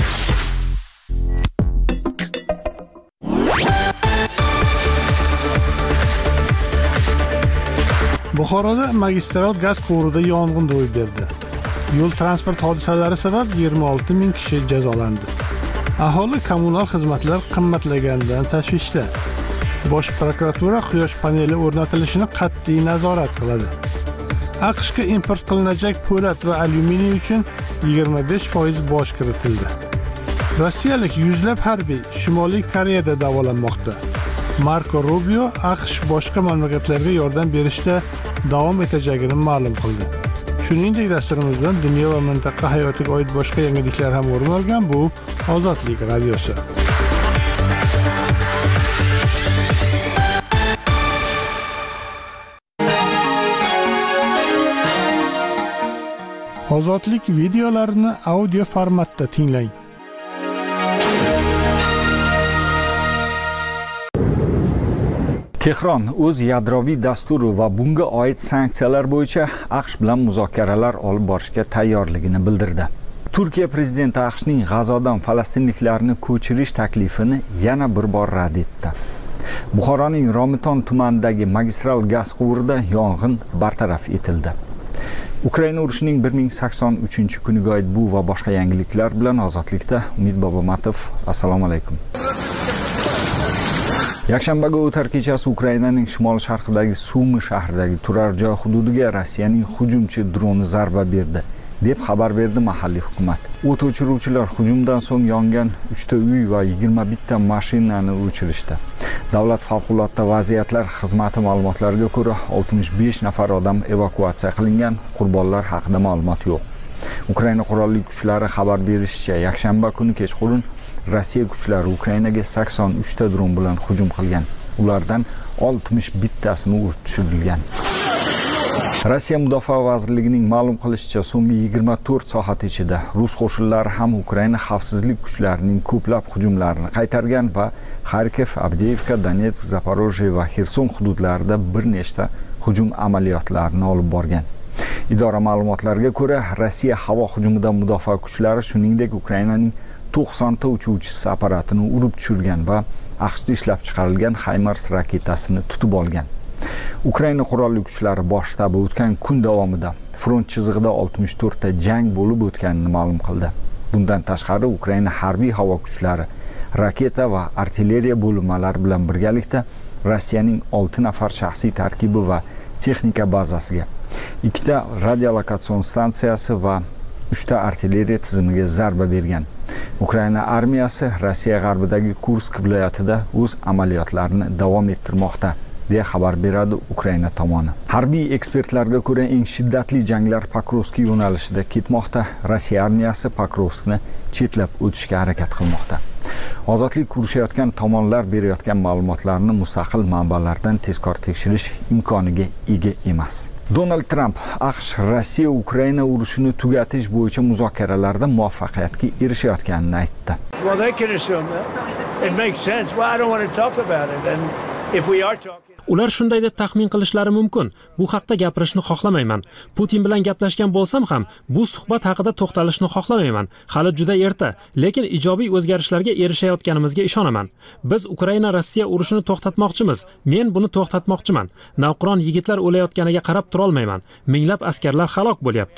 Buxoroda magistral gaz quvurida yong'in ro'y berdi. Yo'l transport hodisalari sabab 26 ming kishi jazolandi. Aholi kommunal xizmatlar qimmatlaganidan tashvishda. Bosh prokuratura quyosh paneli o'rnatilishini qat'iy nazorat qiladi. AQShga import qilinajak po'lat va alyuminiy uchun 25% boj kiritildi. Rossiyalik yuzlab harbiy Shimoliy Koreyada davolanmoqda. Marko Rubio AQSh boshqa mamlakatlarga yordam berishda davom etajagini ma'lum qildi. Shuningdek, dasturimizdan dunyo va mintaqa hayotiga oid boshqa yangiliklar ham o'rin olgan. Bu Ozodlik radiosi. Ozodlik videolarini audio formatda tinglang. Tehron o'z yadroviy dasturi va bunga oid sanksiyalar bo'yicha AQSh bilan muzokaralar olib borishga tayyorligini bildirdi. Turkiya prezidenti AQShning G'azodan falastinliklarni ko'chirish taklifini yana bir bor rad etdi. Buxoroning Romiton tumanidagi magistral gaz quvurida yong'in bartaraf etildi. Ukraina urushining 1083-kuniga oid bu va boshqa yangiliklar bilan Ozodlikda Umid Bobomatov. Assalomu alaykum. Yakshanbaga o'tar kechasi Ukrainaning shimol-sharqidagi Sumi shahridagi turar joy hududiga Rossiyaning hujumchi droni zarba berdi, deb xabar berdi mahalliy hukumat. O't o'chiruvchilar hujumdan so'ng yongan 3 ta uy va 21 ta mashinani o'chirishdi. Davlat favqulodda vaziyatlar xizmati ma'lumotlariga ko'ra 65 nafar odam evakuatsiya qilingan, qurbonlar haqida ma'lumot yo'q. Ukraina qurolli kuchlari xabar berishicha, yakshanba kuni kechqurun Rossiya kuchlari Ukrainaga 83 ta dron bilan hujum qilgan. Ulardan 61 tasini urib tushirilgan. Rossiya Mudofaa vazirligining ma'lum qilishicha, so'nggi 24 soat ichida rus qo'shinlari ham Ukraina xavfsizlik kuchlarining ko'plab hujumlarini qaytargan va Kharkiv, Avdiivka, Donetsk, Zaporojye va Xerson hududlarida bir nechta hujum amaliyotlarini olib borgan. Idora ma'lumotlariga ko'ra, Rossiya havo hujumidan mudofaa kuchlari shuningdek Ukrainaning 90 ta uchuvchisi apparatini urib tushirgan va AQShda ishlab chiqarilgan HIMARS raketasini tutib olgan. Ukraina qurolli kuchlari bosh shtabi o'tgan kun davomida front chizig'ida 64 ta jang bo'lib o'tganini ma'lum qildi. Bundan tashqari Ukraina harbiy havo kuchlari raketa va artilleriya bo'linmalari bilan birgalikda Rossiyaning 6 nafar shaxsiy tarkibi va texnika bazasiga, 2 ta radiolokatsion stansiyasi va 3 ta artilleriya tizimiga zarba bergan. Ukraina armiyasi Rossiya g'arbidagi Kursk viloyatida o'z amaliyotlarini davom ettirmoqda, deya xabar beradi Ukraina tomoni. Harbiy ekspertlarga ko'ra, eng shiddatli janglar Pokrovsk yo'nalishida ketmoqda. Rossiya armiyasi Pokrovskni chetlab o'tishga harakat qilmoqda. Ozodlik urushayotgan tomonlar berayotgan ma'lumotlarni mustaqil manbalardan tezkor tekshirish imkoniga ega emas. Donald Trump AQSh Rossiya Ukraina urushini tugatish bo'yicha muzokaralarda muvaffaqiyatga erishayotganini aytdi. Well, they can assume that. It makes sense. Well, I don't want to talk about it. And if we are talking... Ular shunday deb taxmin qilishlari mumkin. Bu haqda gapirishni xohlamayman. Putin bilan gaplashgan bo'lsam ham, bu suhbat haqida to'xtalishni xohlamayman. Hali juda erta, lekin ijobiy o'zgarishlarga erishayotganimizga ishonaman. Biz Ukraina Rossiya urushini to'xtatmoqchimiz. Men buni to'xtatmoqchiman. Navqiron yigitlar o'layotganiga qarab tura olmayman. Minglab askarlar halok bo'lyapti.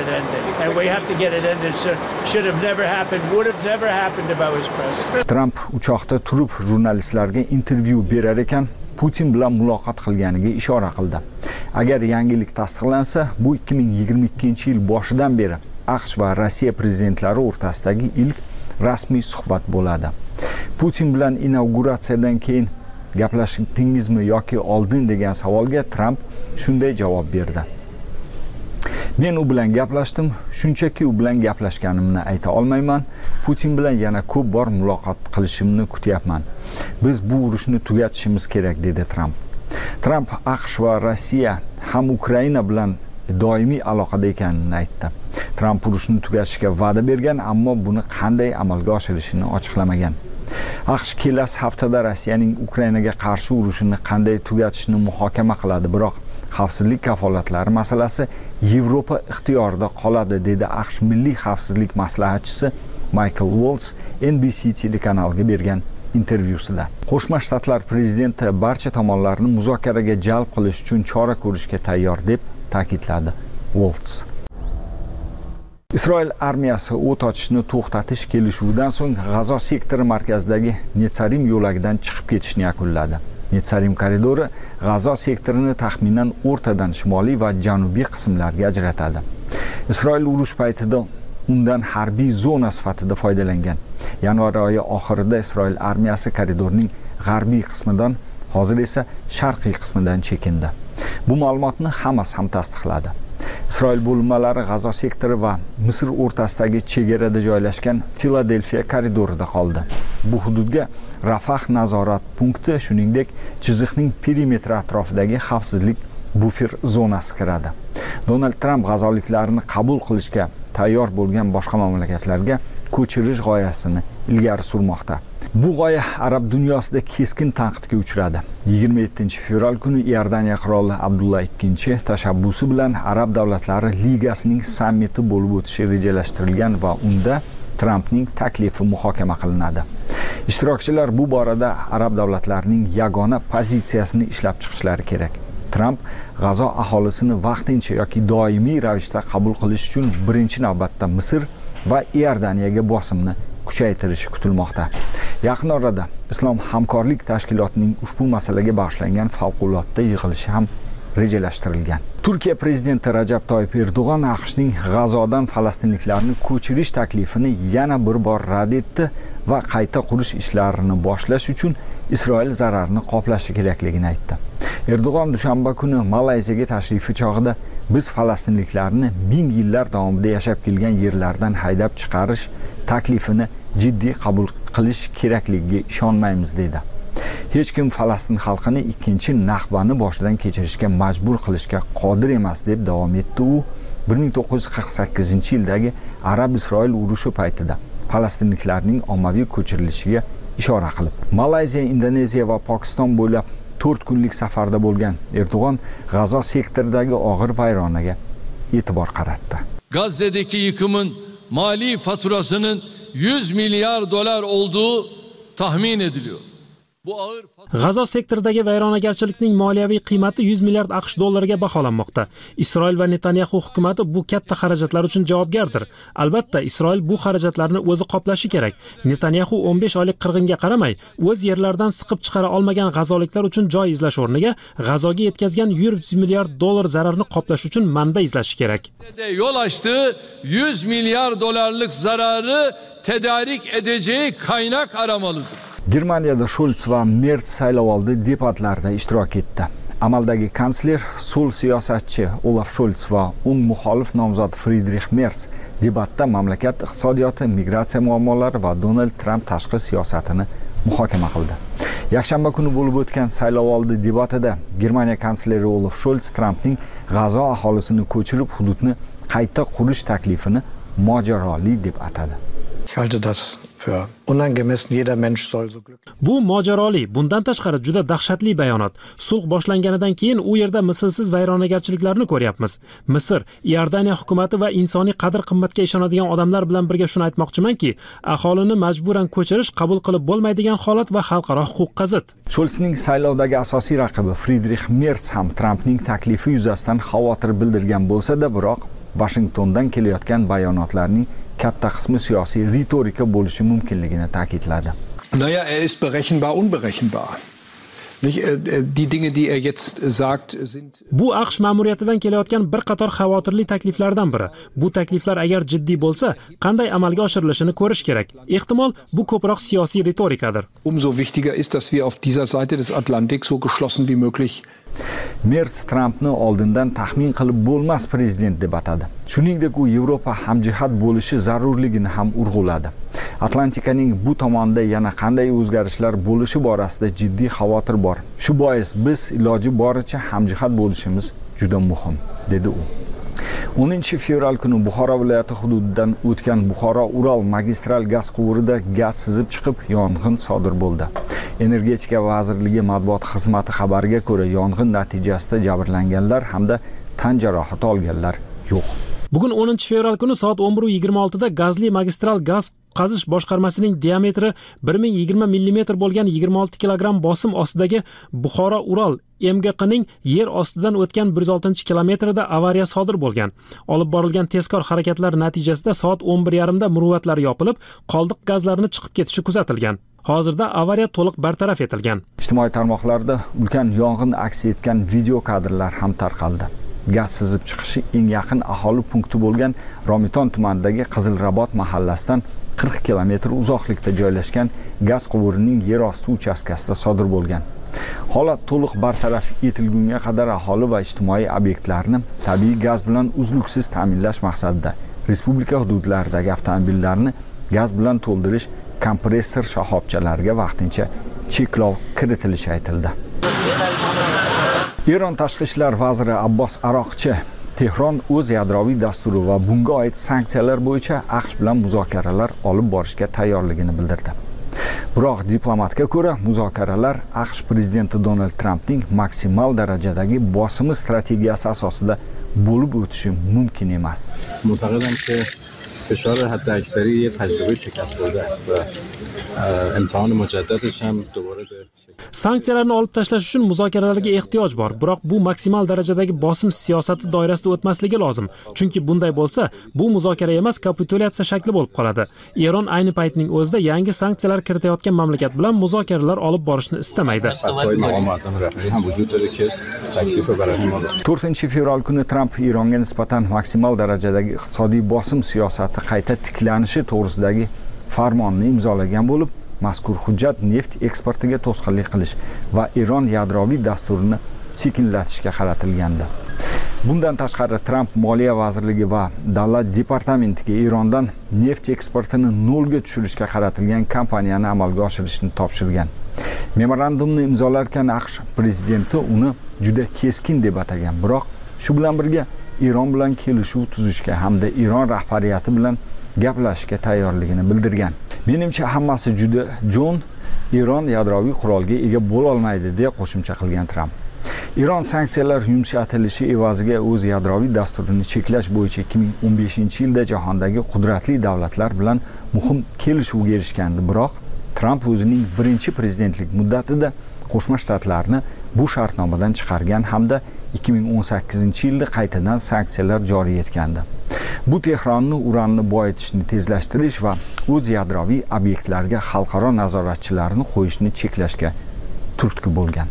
Trump uchoqda turib jurnalistlarga intervyu berar ekan, Putin bilan muloqot qilganiga ishora qildi. Agar yangilik tasdiqlansa, bu 2022-yil boshidan beri AQSh va Rossiya prezidentlari o'rtasidagi ilk rasmiy suhbat bo'ladi. Putin bilan inauguratsiyadan keyin gaplashdingizmi yoki oldin degan savolga Trump shunday javob berdi. Men u bilan gaplashdim, shunchaki u bilan gaplashganimni ayta olmayman. Putin bilan yana ko'p bor muloqot qilishimni kutyapman. Biz bu urushni tugatishimiz kerak, dedi Tramp. Tramp AQSh va Rossiya ham Ukraina bilan doimiy aloqada ekanini aytdi. Tramp urushni tugatishga va'da bergan, ammo buni qanday amalga oshirishini ochiqlamagan. AQSh kelasi haftada Rossiyaning Ukrainaga qarshi urushini qanday tugatishni muhokama qiladi, biroq xavfsizlik kafolatlari masalasi Yevropa ixtiyorida qoladi, dedi AQSh milliy xavfsizlik maslahatchisi Michael Waltz NBC telekanaliga bergan intervyusida. Qo'shma Shtatlar prezidenti barcha tomonlarni muzokaraga jalb qilish uchun chora ko'rishga tayyor, deb ta'kidladi Waltz. Isroil armiyasi o't ochishni to'xtatish kelishuvidan so'ng G'azo sektori markazidagi Netsarim yo'lagidan chiqib ketishni yakunladi. Netsarim koridori G'azo sektorini taxminan o'rtadan shimoliy va janubiy qismlarga ajratadi. Isroil urush paytida undan harbiy zona sifatida foydalangan. Yanvar oyi oxirida Isroil armiyasi koridorning g'arbiy qismidan, hozir esa sharqiy qismidan chekindi. Bu ma'lumotni Hamas ham tasdiqladi. Isroil bo'linmalari G'azo sektori va Misr o'rtasidagi chegarada joylashgan Filadelfiya koridorida qoldi. Bu hududga Rafah nazorat punkti, shuningdek, chiziqning perimetri atrofidagi xavfsizlik bufer zonasi kiradi. Donald Tramp g'azoliklarni qabul qilishga tayyor bo'lgan boshqa mamlakatlarga ko'chirish g'oyasini ilgari surmoqda. Bu g'oya arab dunyosida keskin tanqidga uchradi. 27-fevral kuni Iordaniya qiroli Abdullah II tashabbusi bilan Arab davlatlari ligasining sammiti bo'lib o'tishi rejalashtirilgan va unda Trampning taklifi muhokama qilinadi. Ishtirokchilar bu borada arab davlatlarining yagona pozitsiyasini ishlab chiqishlari kerak. Tramp G'azo aholisini vaqtincha yoki doimiy ravishda qabul qilish uchun birinchi navbatda Misr va Iordaniyaga bosimni kuchaytirishi kutilmoqda. Yaqin orada Islom hamkorlik tashkilotining ushbu masalaga bag'ishlangan favqulodda yig'ilishi ham rejalashtirilgan. Turkiya prezidenti Rajab Toyyib Erdo'g'on AQShning G'azodan falastinliklarni ko'chirish taklifini yana bir bor rad etdi va qayta qurish ishlarini boshlash uchun Isroil zararni qoplashi kerakligini aytdi. Erdo'g'on dushanba kuni Malayziyaga tashrifi chog'ida biz falastinliklarni 1000 yillar davomida yashab kelgan yerlardan haydab chiqarish taklifini jiddiy qabul qilish kerakligiga ishonmaymiz, dedi. Hech kim Falastin xalqini ikkinchi Nahbani boshidan kechirishga majbur qilishga qodir emas, deb davom etdi u. 1948-yildagi Arab-Isroil urushi paytida falastinliklarning ommaviy ko'chirilishiga ishora qilib. Malayziya, Indoneziya va Pokiston bo'ylab 4 kunlik safarda bo'lgan Erdo'g'on G'azo sektoridagi og'ir vayronaga e'tibor qaratdi. Gazze'deki yıkımın mali faturasının 100 milyar dolar olduğu tahmin ediliyor. G'azo sektoridagi vayronagarchilikning moliyaviy qiymati 100 milliard AQSh dollariga baholanmoqda. Isroil va Netanyahu hukumatı bu katta xarajatlar uchun javobgardir. Albatta, Isroil bu xarajatlarni o'zi qoplashi kerak. Netanyahu 15 oylik qirg'inga qaramay, o'z yerlaridan siqib chiqara olmagan g'azoliklar uchun joy izlash o'rniga G'azoga yetkazgan 100 milliard dollar zararni qoplash uchun manba izlashi kerak. Yol açtığı 100 milyar dolarlık zararı tedarik edeceği kaynak aramalıdır. Germaniyada Scholz va Merz saylovoldi debatlarida ishtirok etdi. Amaldagi kansler, so'l siyosatchi Olaf Scholz va un muxolif nomzod Friedrich Merz debatda mamlakat iqtisodiyoti, migratsiya muammolari va Donald Trump tashqi siyosatini muhokama qildi. Yakshanba kuni bo'lib o'tgan saylovoldi debatida Germaniya kansleri Olaf Scholz Trumpning G'azo aholisini ko'chirib hududni qayta qurish taklifini mojaroli deb atadi. Ich halte das für unangemessen. Jeder Mensch soll so glücklich. Bu mojaroli, bundan tashqari juda dahshatli bayonot. Sulh boshlanganidan keyin u yerda mislsiz vayronagarchiliklarni ko'ryapmiz. Misr, Iordaniya hukumati va insoniy qadr-qimmatga ishonadigan odamlar bilan birga shuni aytmoqchimanki, aholini majburan ko'chirish qabul qilib bo'lmaydigan holat va xalqaro huquqqa zid. Scholzning saylovdagi asosiy raqibi Friedrich Merz ham Trumpning taklifi yuzasidan xavotir bildirgan bo'lsa-da, biroq Washingtondan kelayotgan bayonotlarning katta qismi siyosiy retorika bo'lishi mumkinligini ta'kidladi. Naja, ist berechenbar, unberechenbar. Die Dinge, die jetzt sagt, sind... Bu AQSh ma'muriyatidan kelayotgan bir qator xavotirli takliflardan biri. Bu takliflar agar jiddiy bo'lsa, qanday amalga oshirilishini ko'rish kerak. Ehtimol bu ko'proq siyosiy retorikadir. Umso wichtiger ist, dass wir auf dieser Seite des Atlantiks so geschlossen wie möglich Merz Trampni oldindan taxmin qilib bo'lmas prezident deb atadi. Shuningdek, u Yevropa hamjihat bo'lishi zarurligini ham urg'uladi. Atlantikaning bu tomonida yana qanday o'zgarishlar bo'lishi borasida jiddiy xavotir bor. Shu bois biz iloji boricha hamjihat bo'lishimiz juda muhim, dedi u. 10-fevral kuni Buxoro viloyati hududidan o'tgan Buxoro-Ural magistral gaz quvurida gaz sizib chiqib, yong'in sodir bo'ldi. Energetika vazirligi matbuot xizmati xabariga ko'ra, yong'in natijasida jabrlanganlar hamda tan jarohati olganlar yo'q. Bugun 10-fevral kuni soat 11:26 da gazli magistral gaz qazish boshqarmasining diametri 1020 mm bo'lgan 26 kilogramm bosim ostidagi Buxoro-Ural MGQning yer ostidan o'tgan 106 kilometrida avariya sodir bo'lgan. Olib borilgan tezkor harakatlar natijasida soat 11:30 da muruvvatlar yopilib, qoldiq gazlarni chiqib ketishi kuzatilgan. Hozirda avariya to'liq bartaraf etilgan. Ijtimoiy tarmoqlarda ulkan yong'in aks etgan video kadrlar ham tarqaldi. Gaz sizib chiqishi eng yaqin aholi punkti bo'lgan Romiton tumanidagi Qizilrabot mahallasidan 40 kilometr uzoqlikda joylashgan gaz quvurining yer osti uchastkasida sodir bo'lgan. Holat to'liq bartaraf etilgunga qadar aholi va ijtimoiy obyektlarni tabiiy gaz bilan uzluksiz ta'minlash maqsadida respublika hududlaridagi avtomobillarni gaz bilan to'ldirish kompressor shoxobchalariga vaqtincha cheklov kiritilishi aytildi. Eron tashqi ishlar vaziri Abbos Aroqchi Tehron o'z yadroviy dasturi va bunga oid sanksiyalar bo'yicha AQSh bilan muzokaralar olib borishga tayyorligini bildirdi. Biroq diplomatga ko'ra, muzokaralar AQSh prezidenti Donald Trampning maksimal darajadagi bosimi strategiyasi asosida bo'lib o'tishi mumkin emas. Mu'taqidamki, فشار حداکثری یه تجربه شکست خورده است و امتحان مجددش هم دوباره به sanksiyalarni olib tashlash uchun muzokaralarga ehtiyoj bor, biroq bu maksimal darajadagi bosim siyosati doirasida o'tmasligi lozim. Chunki bunday bo'lsa, bu muzokara emas, kapitulyatsiya shakli bo'lib qoladi. Eron ayni paytning o'zida yangi sanksiyalar kiritayotgan mamlakat bilan muzokaralar olib borishni istamaydi. 4-fevral kuni Tramp Eronga nisbatan maksimal darajadagi iqtisodiy bosim siyosati qayta tiklanishi to'g'risidagi farmonni imzolagan bo'lib, mazkur hujjat neft eksportiga to'sqinlik qilish va Eron yadroviy dasturini sekinlatishga qaratilgandi. Bundan tashqari Tramp Moliya vazirligi va Davlat departamentiga Erondan neft eksportini nolga tushirishga qaratilgan kampaniyani amalga oshirishni topshirgan. Memorandumni imzolarkan AQSh prezidenti uni juda keskin deb atagan, biroq shu bilan birga Eron bilan kelishuv tuzishga hamda Eron rahbariyati bilan gaplashishga tayyorligini bildirgan. Menimcha hammasi juda jo'n, Eron yadroviy qurolga ega bo'la olmaydi deb qo'shimcha qilgan Tramp. Eron sanksiyalar yumshatilishi evaziga o'z yadroviy dasturini cheklash bo'yicha 2015-yilda jahondagi qudratli davlatlar bilan muhim kelishuvga erishgandi, biroq Tramp o'zining birinchi prezidentlik muddatida Qo'shma Shtatlarni bu shartnomadan chiqargan hamda 2018-yilda qaytadan sanksiyalar joriy etgandi. Bu Tehronni uranni boyitishni tezlashtirish va o'z yadroviy obyektlarga xalqaro nazoratchilarni qo'yishni cheklashga turtki bo'lgan.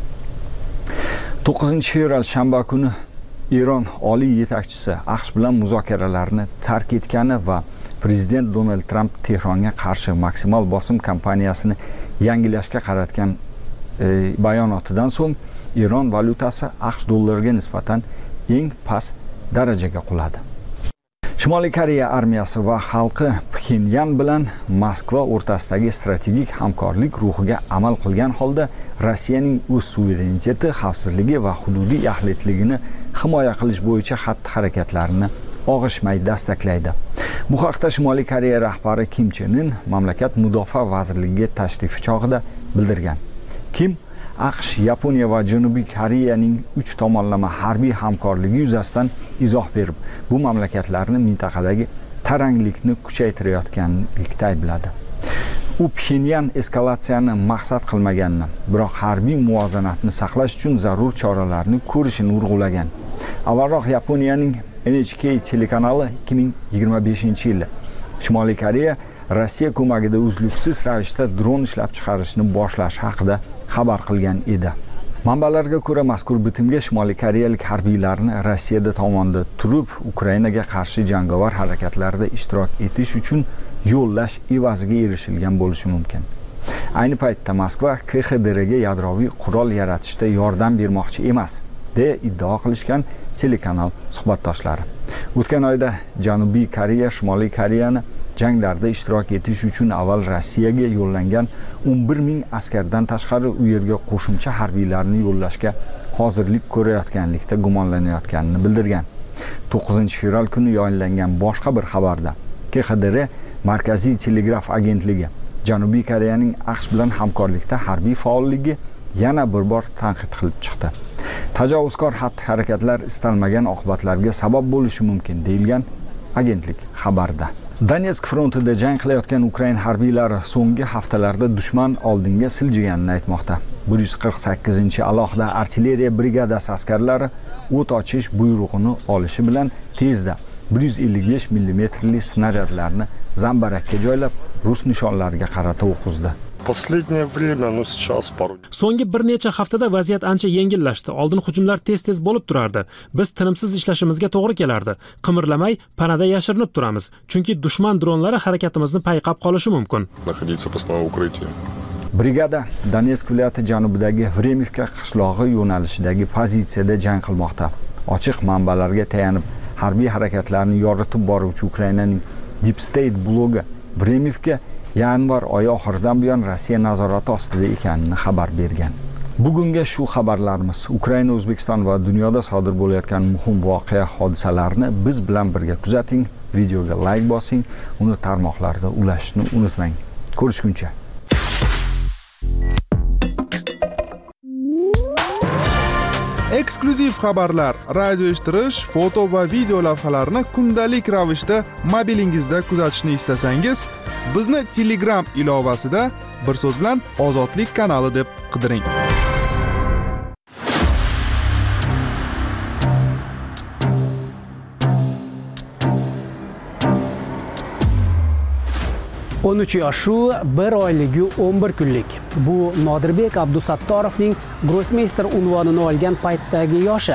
9-fevral shanba kuni Eron oliy yetakchisi AQSh bilan muzokaralarni tark etgani va prezident Donald Tramp Tehronga qarshi maksimal bosim kampaniyasini yangilashga qaratgan bayonotidan so'ng Eron valyutasi AQSh dollariga nisbatan eng past darajaga quladi. Shimoliy Koreya armiyasi va xalqi Pxenyan bilan Moskva o'rtasidagi strategik hamkorlik ruhiga amal qilgan holda Rossiyaning o'z suvereniteti, xavfsizligi va hududiy yaxlitligini himoya qilish bo'yicha xatti-harakatlarini og'ishmay dastaklaydi. Bu haqda Shimoliy Koreya rahbari Kim Chen In mamlakat mudofaa vazirligiga tashrifi chog'ida bildirgan. Kim AQSh, Yaponiya va Janubiy Koreyaning 3 tomonlama harbiy hamkorligi yuzasidan izoh berib, bu mamlakatlarning mintaqadagi taranglikni kuchaytirayotganlikda aybladi. U Pxenyan eskalatsiyani maqsad qilmaganini, biroq harbiy muvozanatni saqlash uchun zarur choralarni ko'rishini urg'ulagan. Avvalroq Yaponiyaning NHK telekanali 2025-yilda Shimoliy Koreya Rossiya ko'magida uzluksiz ravishda dron ishlab chiqarishni boshlash haqida xabar qilgan edi. Manbalarga ko'ra, mazkur bitimga Shimoliy Koreyalik harbiylarni Rossiyada tomonda turib, Ukrainaga qarshi jangovar harakatlarda ishtirok etish uchun yo'llash evaziga erishilgan bo'lishi mumkin. Ayni paytda Moskva KXDRga yadroviy qurol yaratishda yordam bermoqchi emas, deya iddao qilishgan telekanal suhbatdoshlari. O'tgan oyda Janubiy Koreya Shimoliy Koreyani janglarda ishtirok etish uchun avval Rossiyaga yo'llangan 11 ming askardan tashqari u yerga qo'shimcha harbiylarni yo'llashga hozirlik ko'rayotganlikda gumonlanayotganini bildirgan. 9-fevral kuni yayınlangan boshqa bir xabarda KXDR Markaziy telegraf agentligi Janubiy Koreyaning AQSh bilan hamkorlikda harbiy faolligi yana bir bor tanqid qilib chiqdi. Tajovuzkor xatti-harakatlar istalmagan oqibatlarga sabab bo'lishi mumkin deyilgan agentlik xabarida. Donetsk frontida jang qilayotgan Ukrain harbiylari so'nggi haftalarda dushman oldinga siljiganini aytmoqda. 148-alohida artilleriya brigadasi askarlari o't ochish buyrug'ini olishi bilan tezda 155 mm snaryadlarni zambarakka joylab rus nishonlariga qarata o'q uzdi. So'nggi bir necha haftada vaziyat ancha yengillashdi. Oldin hujumlar tez-tez bo'lib turardi. Biz tinimsiz ishlashimizga to'g'ri kelardi. Qimirlamay panada yashirinib turamiz, chunki dushman dronlari harakatimizni payqab qolishi mumkin. Brigada Donetsk viloyati janubidagi Vremivka qishlog'i yo'nalishidagi pozitsiyada jang qilmoqda. Ochiq manbalarga tayanib, harbiy harakatlarni yoritib boruvchi Ukrainaning Deep State blogi Vremivka yanvar oyi oxiridan buyon Rossiya nazorati ostida ekanini xabar bergan. Bugunga shu xabarlarimiz. Ukraina, O'zbekiston va dunyoda sodir bo'layotgan muhim voqea hodisalarni biz bilan birga kuzating, videoga like bosing, uni tarmoqlarda ulashishni unutmang. Ko'rishguncha. Eksklyuziv xabarlar, radio eshittirish, foto va video lavhalarni kundalik ravishda mobilingizda kuzatishni istasangiz, bizni Telegram ilovasida bir so'z bilan Ozodlik kanali deb qidiring. Yoshu 1 oyligi 11 kunlik. Bu Nodirbek Abdusattorovning grossmeyster unvonini olgan paytdagi yoshi.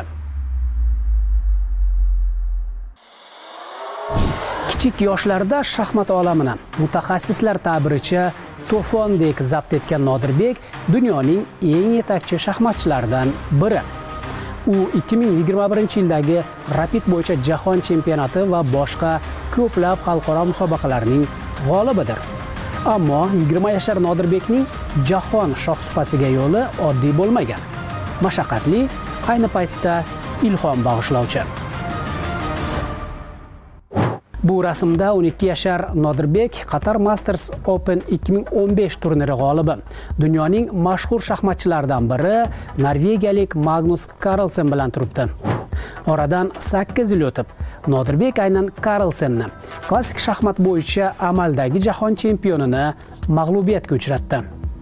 Kichik yoshlarda shaxmat olamini mutaxassislar ta'biricha to'fondek zabt etgan Nodirbek dunyoning eng yetakchi shaxmatchilaridan biri. U 2021-yildagi Rapid bo'yicha jahon chempionati va boshqa ko'plab xalqaro musobaqalarning g'olibidir. Ammo 20 yashar Nodirbekning jahon shohsupasiga yo'li oddiy bo'lmagan. Mashaqqatli, ayni paytda ilhom bag'ishlovchi. Bu rasmda 12 yashar Nodirbek Qatar Masters Open 2015 turniri g'olibi. Dunyoning mashhur shaxmatchilaridan biri norvegiyalik Magnus Carlsen bilan turibdi. Oradan 8 yil o'tib, Nodirbek aynan Carlsenni, klassik shaxmat bo'yicha amaldagi jahon chempionini mag'lubiyatga uchratdi.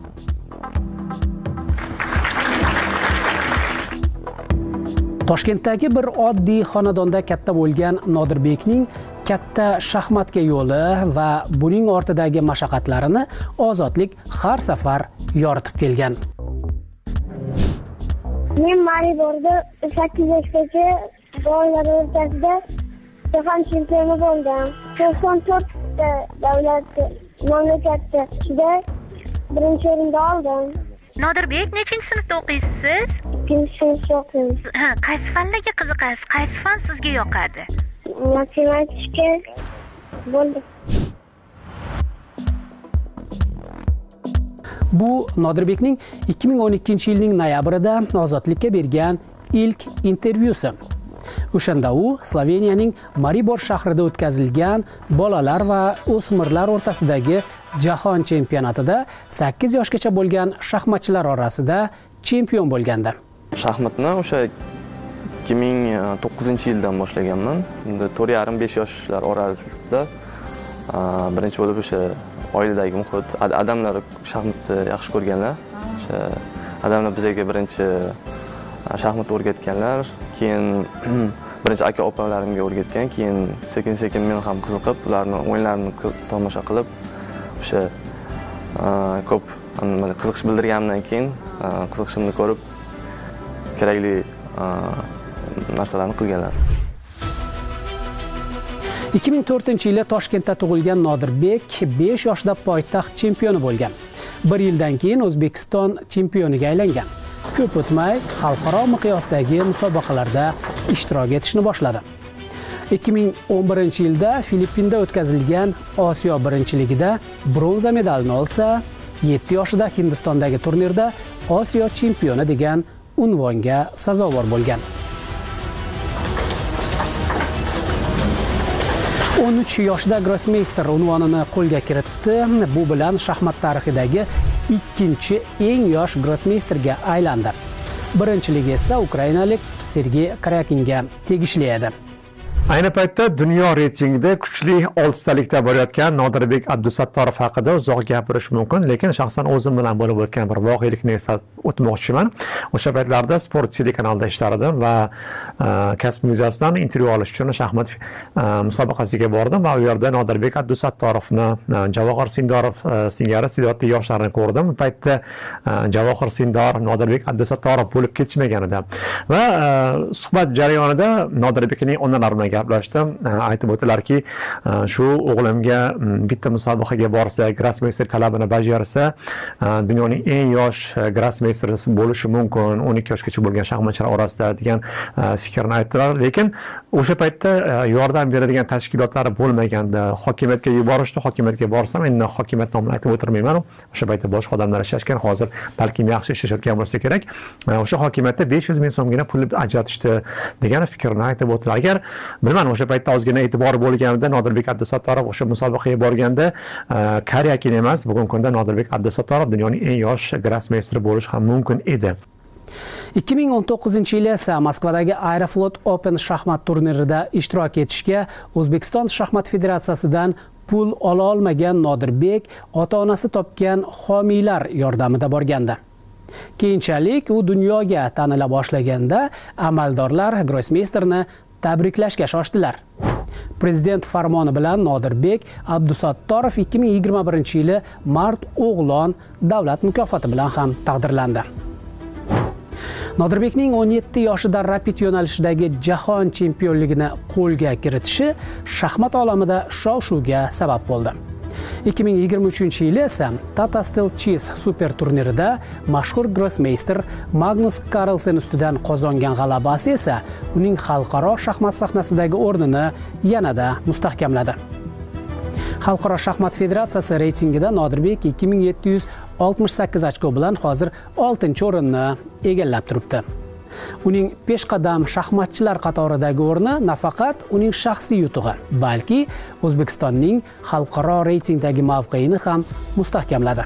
Toshkentdagi bir oddiy xonadonda katta bo'lgan Nodirbekning katta shaxmatga yo'li va buning ortidagi mashaqqatlarini Ozodlik har safar yoritib kelgan. Men Mariborda 8 yoshgacha bolalar o'rtasida jahon chempioni bo'ldim. 94 ta davlat mamlakatda birinchi o'rinda oldim. Nodirbek, nechinchi sinfda o'qiysiz? 2-sinfda o'qiyman. Qaysi fanlarga qiziqasiz? Qaysi fan sizga yoqadi? Matematika bo'ldi. Bu Nodirbekning 2012-yilning noyabrida Ozodlikka bergan ilk intervyusi. O'shanda u Sloveniyaning Maribor shahrida o'tkazilgan bolalar va o'smirlar o'rtasidagi jahon chempionatida 8 yoshgacha bo'lgan shaxmatchilar orasida chempion bo'lgandi. Shaxmatni o'sha 2009-yildan boshlaganman. Endi 4,5-5 yoshlar orasida birinchi bo'lib o'sha oiladagi muhit, adamlar shaxmatni yaxshi ko'rganlar. O'sha adamlar bizga birinchi shaxmat o'rgatganlar, keyin birinchi aka opalarimga o'rgatgan, keyin sekin-sekin men ham qiziqib, ularning o'yinlarini tomosha qilib, o'sha ko'p qiziqish bildirganimdan keyin qiziqishimni ko'rib kerakli narsalarni qilganlar. 2004-yili Toshkentda tug'ilgan Nodirbek 5 yoshda poytaxt chempioni bo'lgan. 1 yildan keyin O'zbekiston chempioniga aylangan. Ko'p o'tmay xalqaro miqyosdagi musobaqalarda ishtirok etishni boshladi. 2011-yilda Filippinda o'tkazilgan Osiyo birinchiligida bronza medalni olsa, 7 yoshida Hindistondagi turnirda Osiyo chempioni degan unvonga sazovor bo'lgan. 13 yoshida grossmeyster unvonini qo'lga kiritdi. Bu bilan shaxmat tarixidagi ikkinchi eng yosh grossmeysterga aylandi. Birinchiligi esa ukrainalik Sergey Karyakinga tegishli edi. Ayni paytda dunyo reytingida kuchli 6talikda borayotgan Nodirbek Abdusattorov haqida uzoq gapirish mumkin, lekin shaxsan o'zim bilan bo'lib o'tgan bir voqelikni eslatib o'tmoqchiman. O'sha paytlarda Sport telekanalida ishlardim va kasb muzeyasidan intervyu olish uchun shaxmat musobaqasiga bordim va u yerda Nodirbek Abdusattorovni, Javohir Sindorov singari iste'dodli yoshlarni ko'rdim. Bu paytda Javohir Sindorov, Nodirbek Abdusattorov bo'lib ketishmagan edi. Va suhbat jarayonida Nodirbekning onalari bilan gaplashdim. Aytib o'tdilarki, shu o'g'limga bitta musobaqaga borsa, grossmeyster talabini bajarsa, dunyoning eng yosh grossmeysteri bo'lishi mumkin, 12 yoshgacha bo'lgan shaxmatchilar orasida degan fikrni aytdilar. Lekin o'sha paytda yordam beradigan tashkilotlar bo'lmaganda, hokimiyatga yuborishdi. Hokimiyatga borsam, endi hokimiyat nomini aytib o'tirmayman. O'sha paytda boshqa odamlar ishlashgan, hozir balki yaxshi ishlashayotgan bo'lsa kerak. O'sha hokimiyatda 500 ming so'mgina pul ajratishdi degan fikrni aytib o'tdilar. Agar bilmadim, o'sha paytda ozgina e'tibor bo'lganida Nodirbek Abdusattorov o'sha musobaqaga borganda Karyakin emas, bugungi kunda Nodirbek Abdusattorov dunyoning eng yosh grossmeysteri bo'lishi ham mumkin edi. 2019-yili esa Moskvadagi Aeroflot Open shaxmat turnirida ishtirok etishga O'zbekiston shaxmat federatsiyasidan pul ola olmagan Nodirbek ota-onasi topgan homiylar yordamida borgandi. Keyinchalik u dunyoga tanila boshlaganda amaldorlar grossmeysterni tabriklashga shoshdilar. Prezident farmoni bilan Nodirbek Abdusattorov 2021-yili Mart o'g'lon davlat mukofoti bilan ham taqdirlandi. Nodirbekning 17 yoshida rapid yo'nalishidagi jahon chempionligini qo'lga kiritishi shaxmat olamida shov-shuvga sabab bo'ldi. 2023-yili esa Tata Steel Cheese super turnirida mashhur grossmeyster Magnus Carlsen ustidan qozongan g'alabasi esa uning xalqaro shaxmat sahnasidagi o'rnini yanada mustahkamladi. Xalqaro shaxmat federatsiyasi reytingida Nodirbek 2768 ochko bilan hozir 6-o'rinni egallab turibdi. Uning peshqadam shaxmatchilar qatoridagi o'rni nafaqat uning shaxsiy yutug'i, balki O'zbekistonning xalqaro reytingdagi mavqeini ham mustahkamladi.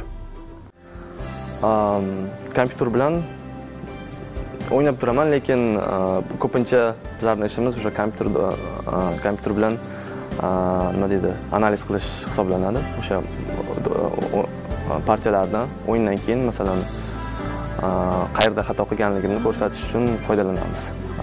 Kompyuter bilan o'ynab turaman, lekin ko'pincha bizlarning ishimiz o'sha kompyuter bilan nima deydi, analiz qilish hisoblanadi. O'sha partiyalarni o'yindan keyin masalan qayerda xato qilganligini ko'rsatish uchun foydalanamiz.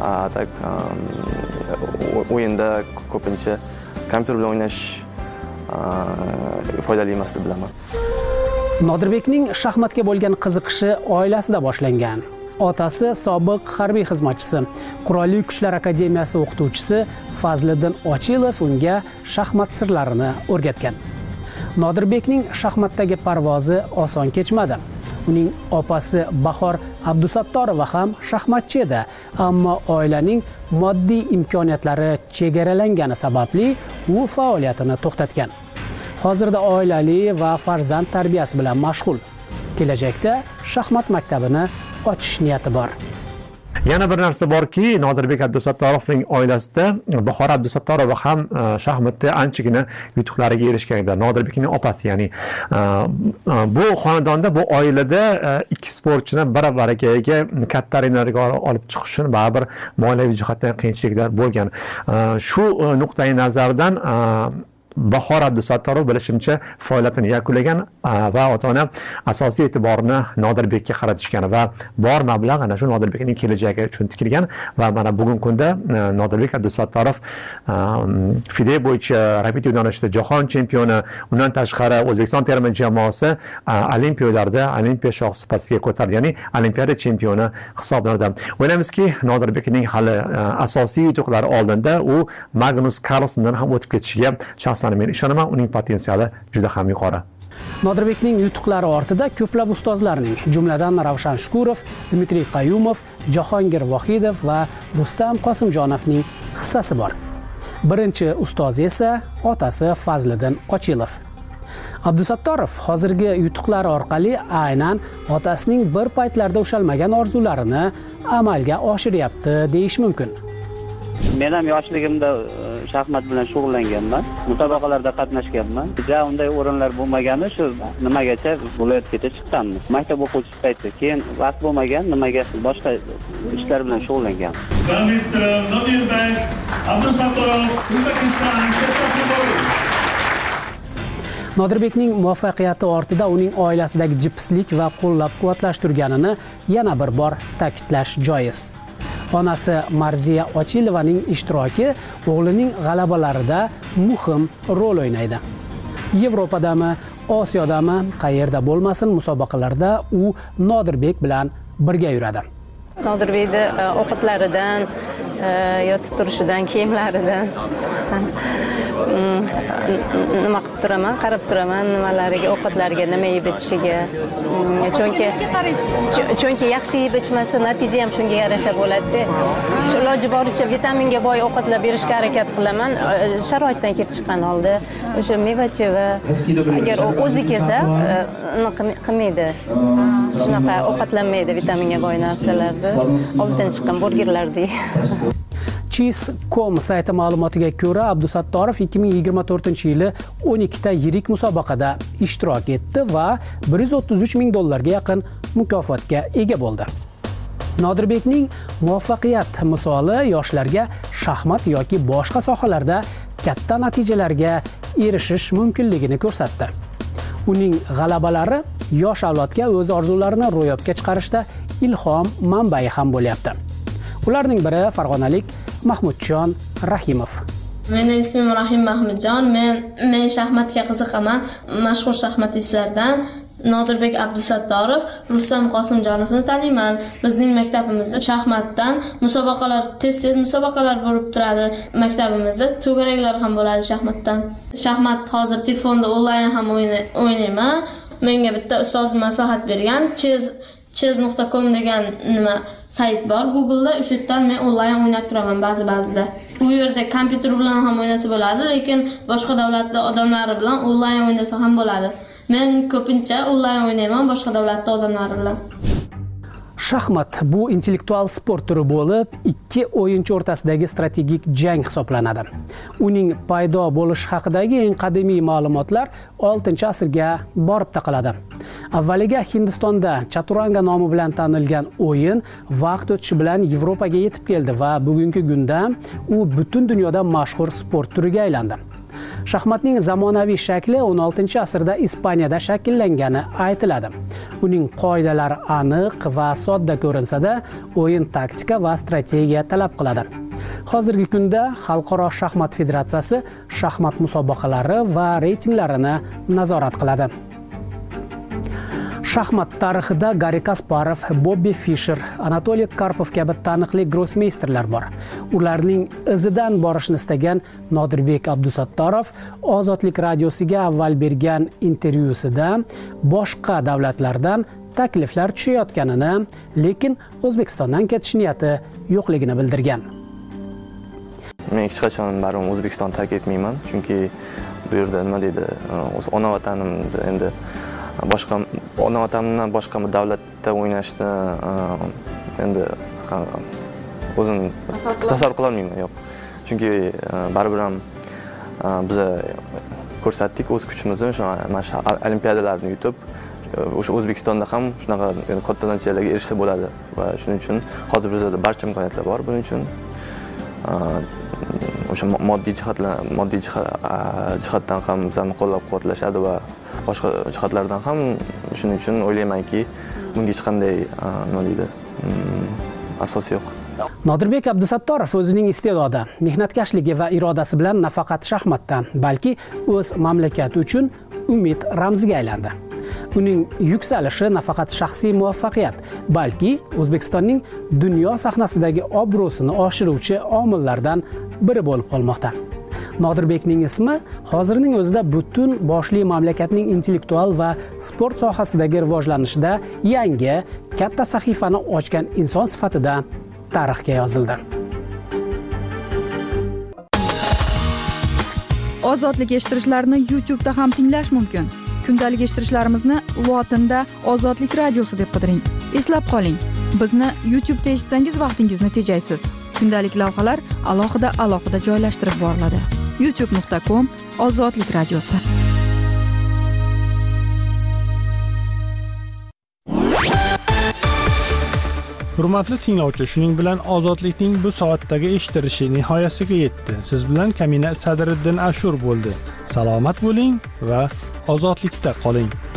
O'yinda ko'pincha kompyuter bilan o'ynash foydali emas deb bilaman. Nodirbekning shaxmatga bo'lgan qiziqishi oilasida boshlangan. Otasi sobiq harbiy xizmatchisi, Qurolli Kuchlar akademiyasi o'qituvchisi Fazliddin Ochilov unga shaxmat sirlarini o'rgatgan. Nodirbekning shaxmatdagi parvozi oson kechmadi. Uning opasi Bahor Abdusattorova ham shaxmatchi edi, ammo oilaning moddiy imkoniyatlari chegaralangani sababli u faoliyatini to'xtatgan. Hozirda oilali va farzand tarbiyasi bilan mashg'ul. Kelajakda shaxmat maktabini ochish niyati bor. Yana bir narsa borki, Nodirbek Abdusattorovning oilasida Bahor Abdusattorova ham shaxmatda anchagina yutuqlariga erishgan edi. Nodirbekning opasi, ya'ni bu xonadonda, bu oilada ikki sportchini baravarga katta arenalarga olib chiqish uchun baribir moliyaviy jihatdan qiyinchiliklar bo'lgan. Shu nuqtai nazardan Bahor Abdusattorov bilishimcha faoliyatini yakunlagan va ota-ona asosiy e'tiborni Nodirbekka qaratishgan va bor mablag' ana shu Nodirbekning kelajagi uchun tikilgan va mana bugungi kunda Nodirbek Abdusattorov FIDE bo'yicha rapid yo'nalishida jahon chempioni, undan tashqari O'zbekiston terma jamoasi olimpiyalarda olimpiya shohsupasiga ko'tardi, ya'ni olimpiada chempioni hisoblanadi. O'ylaymizki, Nodirbekning hali asosiy yutuqlari oldinda u Magnus Carlsendan ham o'tib ketishiga men ishonaman, uning potensiali juda ham yuqori. Nodirbekning yutuqlari ortida ko'plab ustozlarning, jumladan Ravshan Shukurov, Dmitriy Qayumov, Jahongir Vohidov va Rustam Qosimjonovning hissasi bor. Birinchi ustoz esa otasi Fazliddin Ochilov. Abdusattorov hozirgi yutuqlari orqali aynan otasining bir paytlarda ushalmagan orzularini amalga oshiryapti deyish mumkin. Men ham yoshligimda shaxmat bilan shug'ullanganman, musobaqalarda qatnashganman. Unday o'rinlar bo'lmagani shu nimagacha viloyatgacha chiqqanmiz. Maktab o'quvchisi payti. Keyin vaqt bo'lmagan, nimaga boshqa ishlar bilan shug'ullanganman. Nodirbekning muvaffaqiyati ortida uning oilasidagi jipslik va qo'llab-quvvatlash turganini yana bir bor ta'kidlash joiz. Onasi Marziya Ochilovaning ishtiroki o'g'lining g'alabalarida muhim rol o'ynaydi. Yevropadami, Osiyodami, qayerda bo'lmasin, musobaqalarda u Nodirbek bilan birga yuradi. Nodirbekni o'qitlaridan, yotib turishidan, kiyimlaridan nima qilib turaman, qarab turaman, nimalariga, ovqatlariga, nima yeb ichishiga. Chunki yaxshi yeb ichmasa, natija ham shunga yarasha bo'ladi. Iloji boricha vitaminga boy ovqatlar berishga harakat qilaman. Sharoitdan kelib chiqqan holda o'sha meva-cheva agar o'zi kelsa, qilmaydi. Shunaqa ovqatlanmaydi vitaminga boy narsalarni. Oldidan chiqqan burgerlarni. Cheese.com sayti ma'lumotiga ko'ra, Abdusattorov 2024-yili 12 ta yirik musobaqada ishtirok etdi va $133 ming yaqin mukofotga ega bo'ldi. Nodirbekning muvaffaqiyat misoli yoshlarga shaxmat yoki boshqa sohalarda katta natijalarga erishish mumkinligini ko'rsatdi. Uning g'alabalari yosh avlodga o'z orzularini ro'yobga chiqarishda ilhom manbai ham bo'lyapti. Ularning biri farg'onalik Mahmudjon Rahimov. Mening ismim Rahim Mahmudjon. Men shaxmatga qiziqaman. Mashhur shaxmatistlardan Nodirbek Abdusattorov, Rustam Qosimjonovni taniyman. Bizning maktabimizda shaxmatdan musobaqalar, tez-tez musobaqalar bo'lib turadi. Maktabimizda to'garaklar ham bo'ladi shaxmatdan. Shaxmat hozir telefonda onlayn ham o'ynayman. Menga bitta ustozim maslahat bergan, chess.com degan nima sayt bor Google'da, o'sha yerdan men onlayn o'ynab turaman ba'zida. U yerda kompyuter bilan ham o'ynasa bo'ladi, lekin boshqa davlatda odamlari bilan onlayn o'ynasa ham bo'ladi. Men ko'pincha onlayn o'ynayman boshqa davlatda odamlari bilan. Shaxmat bu intellektual sport turi bo'lib, ikki o'yinchi o'rtasidagi strategik jang hisoblanadi. Uning paydo bo'lish haqidagi eng qadimiy ma'lumotlar 6-asrga borib taqaladi. Avvaliga Hindistonda chaturanga nomi bilan tanilgan o'yin vaqt o'tishi bilan Yevropaga yetib keldi va bugungi kunda u butun dunyoda mashhur sport turiga aylandi. Shaxmatning zamonaviy shakli 16-asrda Ispaniyada shakllangani aytiladi. Uning qoidalari aniq va sodda ko'rinsa-da, o'yin taktika va strategiya talab qiladi. Hozirgi kunda Xalqaro shaxmat federatsiyasi shaxmat musobaqalari va reytinglarini nazorat qiladi. Shaxmat tarixida Garri Kasparov, Bobby Fischer, Anatoliy Karpov kabi taniqli grossmeysterlar bor. Ularning izidan borishni istagan Nodirbek Abdusattorov Ozodlik radiosiga avval bergan intervyusida boshqa davlatlardan takliflar tushayotganini, lekin O'zbekistondan ketish niyati yo'qligini bildirgan. Men hech qachon baribir O'zbekistonni tark etmayman, chunki bu yerda nima deydi, o'z ona vatanimda endi boshqa ona vatanimdan boshqa davlatda o'ynashni endi o'zim tasavvur qila olmayman, yo'q. Chunki baribir ham biz ko'rsatdik o'z kuchimizni, mana shu olimpiadalarni yutib, o'sha O'zbekistonda ham shunaqa katta natijalarga erishsa bo'ladi va shuning uchun hozir bizda barcha imkoniyatlar bor. Buning uchun o'sha moddiy jihatdan ham bizani qo'llab-quvvatlashadi va boshqa jihatlardan ham, shuning uchun o'ylaymanki, bunga hech qanday nima deydi, asos yo'q. Nodirbek Abdusattorov o'zining iste'dodi, mehnatkashligi va irodasi bilan nafaqat shaxmatdan, balki o'z mamlakati uchun umid ramziga aylandi. Uning yuksalishi nafaqat shaxsiy muvaffaqiyat, balki O'zbekistonning dunyo sahnasidagi obro'sini oshiruvchi omillardan biri bo'lib qolmoqda. Nodirbekning ismi hozirning o'zida butun boshli mamlakatning intellektual va sport sohasidagi rivojlanishida yangi katta sahifani ochgan inson sifatida tarixga yozildi. Ozodlik eshittirishlarni YouTube'da ham tinglash mumkin. Kundalik eshittirishlarimizni lotinda Ozodlik radiosi deb qidiring. Eslab qoling, bizni YouTube'da eshitsangiz vaqtingizni tejaysiz. Kundalik lavhalar alohida joylashtirib boriladi. youtube.com/ozodlik radiosi. Hurmatli tinglovchi, shuning bilan Ozodlikning bu soatdagi eshittirishi nihoyasiga yetdi. Siz bilan Kamina Sadriddin Ashur bo'ldi. Salomat bo'ling va ozodlikda qoling.